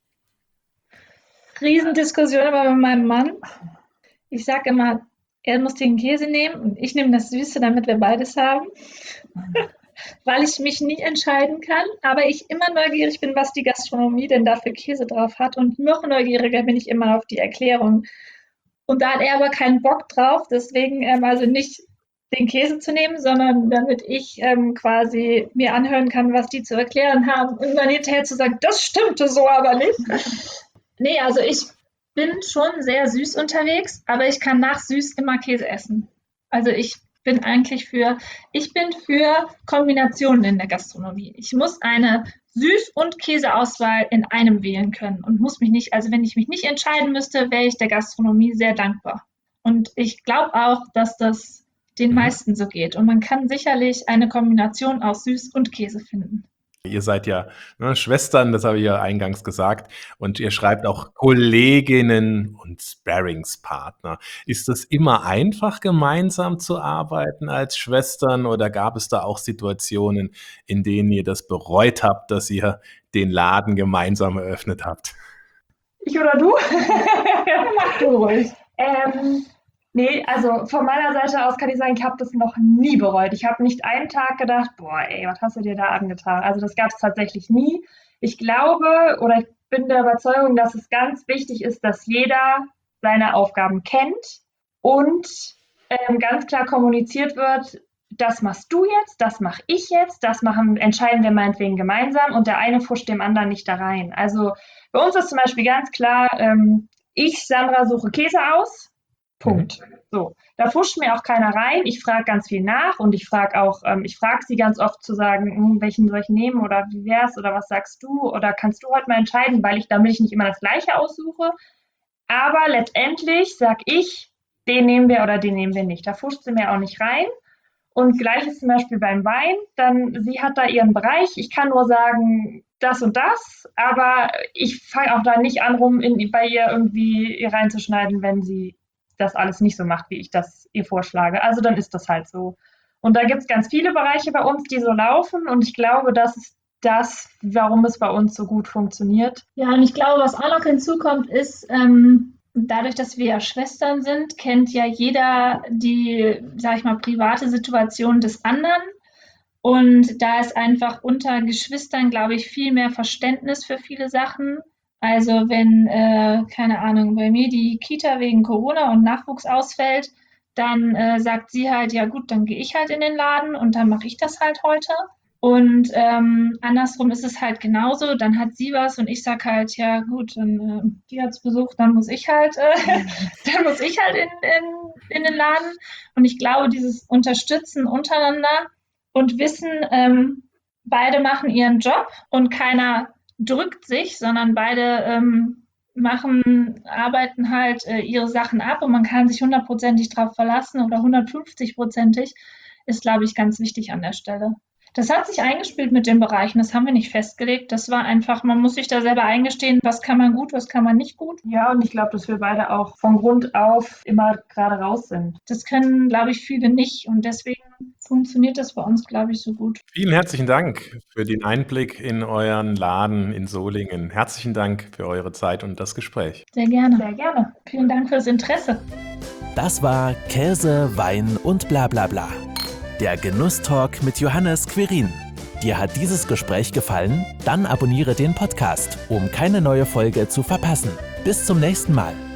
Riesendiskussion immer mit meinem Mann. Ich sage immer, er muss den Käse nehmen und ich nehme das Süße, damit wir beides haben. Weil ich mich nie entscheiden kann, aber ich immer neugierig bin, was die Gastronomie denn da für Käse drauf hat. Und noch neugieriger bin ich immer auf die Erklärung. Und da hat er aber keinen Bock drauf, deswegen also nicht den Käse zu nehmen, sondern damit ich quasi mir anhören kann, was die zu erklären haben und dann hinterher zu sagen, das stimmte so aber nicht. Nee, also ich bin schon sehr süß unterwegs, aber ich kann nach süß immer Käse essen. Also ich bin für Kombinationen in der Gastronomie. Ich muss eine Süß- und Käseauswahl in einem wählen können und muss mich nicht, also wenn ich mich nicht entscheiden müsste, wäre ich der Gastronomie sehr dankbar. Und ich glaube auch, dass das den meisten so geht. Und man kann sicherlich eine Kombination aus Süß und Käse finden. Ihr seid ja Schwestern, das habe ich ja eingangs gesagt, und ihr schreibt auch Kolleginnen und Sparringspartner. Ist das immer einfach, gemeinsam zu arbeiten als Schwestern oder gab es da auch Situationen, in denen ihr das bereut habt, dass ihr den Laden gemeinsam eröffnet habt? Ich oder du? Mach du ruhig. Nee, also von meiner Seite aus kann ich sagen, ich habe das noch nie bereut. Ich habe nicht einen Tag gedacht, boah, ey, was hast du dir da angetan? Also das gab es tatsächlich nie. Ich glaube oder ich bin der Überzeugung, dass es ganz wichtig ist, dass jeder seine Aufgaben kennt und ganz klar kommuniziert wird, das machst du jetzt, das mache ich jetzt, entscheiden wir meinetwegen gemeinsam und der eine pfuscht dem anderen nicht da rein. Also bei uns ist zum Beispiel ganz klar, ich, Sandra, suche Käse aus. Punkt. So, da pfuscht mir auch keiner rein. Ich frage ganz viel nach und ich frage sie ganz oft zu sagen, welchen soll ich nehmen oder wie wär's oder was sagst du oder kannst du heute mal entscheiden, damit ich nicht immer das Gleiche aussuche. Aber letztendlich sag ich, den nehmen wir oder den nehmen wir nicht. Da pfuscht sie mir auch nicht rein. Und gleiches zum Beispiel beim Wein, dann sie hat da ihren Bereich. Ich kann nur sagen, das und das, aber ich fange auch da nicht an, bei ihr irgendwie reinzuschneiden, wenn sie das alles nicht so macht, wie ich das ihr vorschlage. Also dann ist das halt so. Und da gibt es ganz viele Bereiche bei uns, die so laufen und ich glaube, das ist das, warum es bei uns so gut funktioniert. Ja, und ich glaube, was auch noch hinzukommt, ist, dadurch, dass wir ja Schwestern sind, kennt ja jeder die, sag ich mal, private Situation des anderen. Und da ist einfach unter Geschwistern, glaube ich, viel mehr Verständnis für viele Sachen. Also wenn, keine Ahnung, bei mir die Kita wegen Corona und Nachwuchs ausfällt, dann sagt sie halt, ja gut, dann gehe ich halt in den Laden und dann mache ich das halt heute. Und andersrum ist es halt genauso. Dann hat sie was und ich sag halt, ja gut, dann die hat's besucht, dann muss ich halt, dann muss ich halt in den Laden. Und ich glaube, dieses Unterstützen untereinander und Wissen, beide machen ihren Job und keiner drückt sich, sondern beide arbeiten halt ihre Sachen ab und man kann sich 100%ig drauf verlassen oder 150%ig, ist, glaube ich, ganz wichtig an der Stelle. Das hat sich eingespielt mit den Bereichen, das haben wir nicht festgelegt. Das war einfach, man muss sich da selber eingestehen, was kann man gut, was kann man nicht gut. Ja, und ich glaube, dass wir beide auch von Grund auf immer gerade raus sind. Das können, glaube ich, viele nicht und deswegen funktioniert das bei uns, glaube ich, so gut. Vielen herzlichen Dank für den Einblick in euren Laden in Solingen. Herzlichen Dank für eure Zeit und das Gespräch. Sehr gerne. Sehr gerne. Vielen Dank fürs Interesse. Das war Käse, Wein und bla bla bla. Der Genusstalk mit Johannes Quirin. Dir hat dieses Gespräch gefallen? Dann abonniere den Podcast, um keine neue Folge zu verpassen. Bis zum nächsten Mal.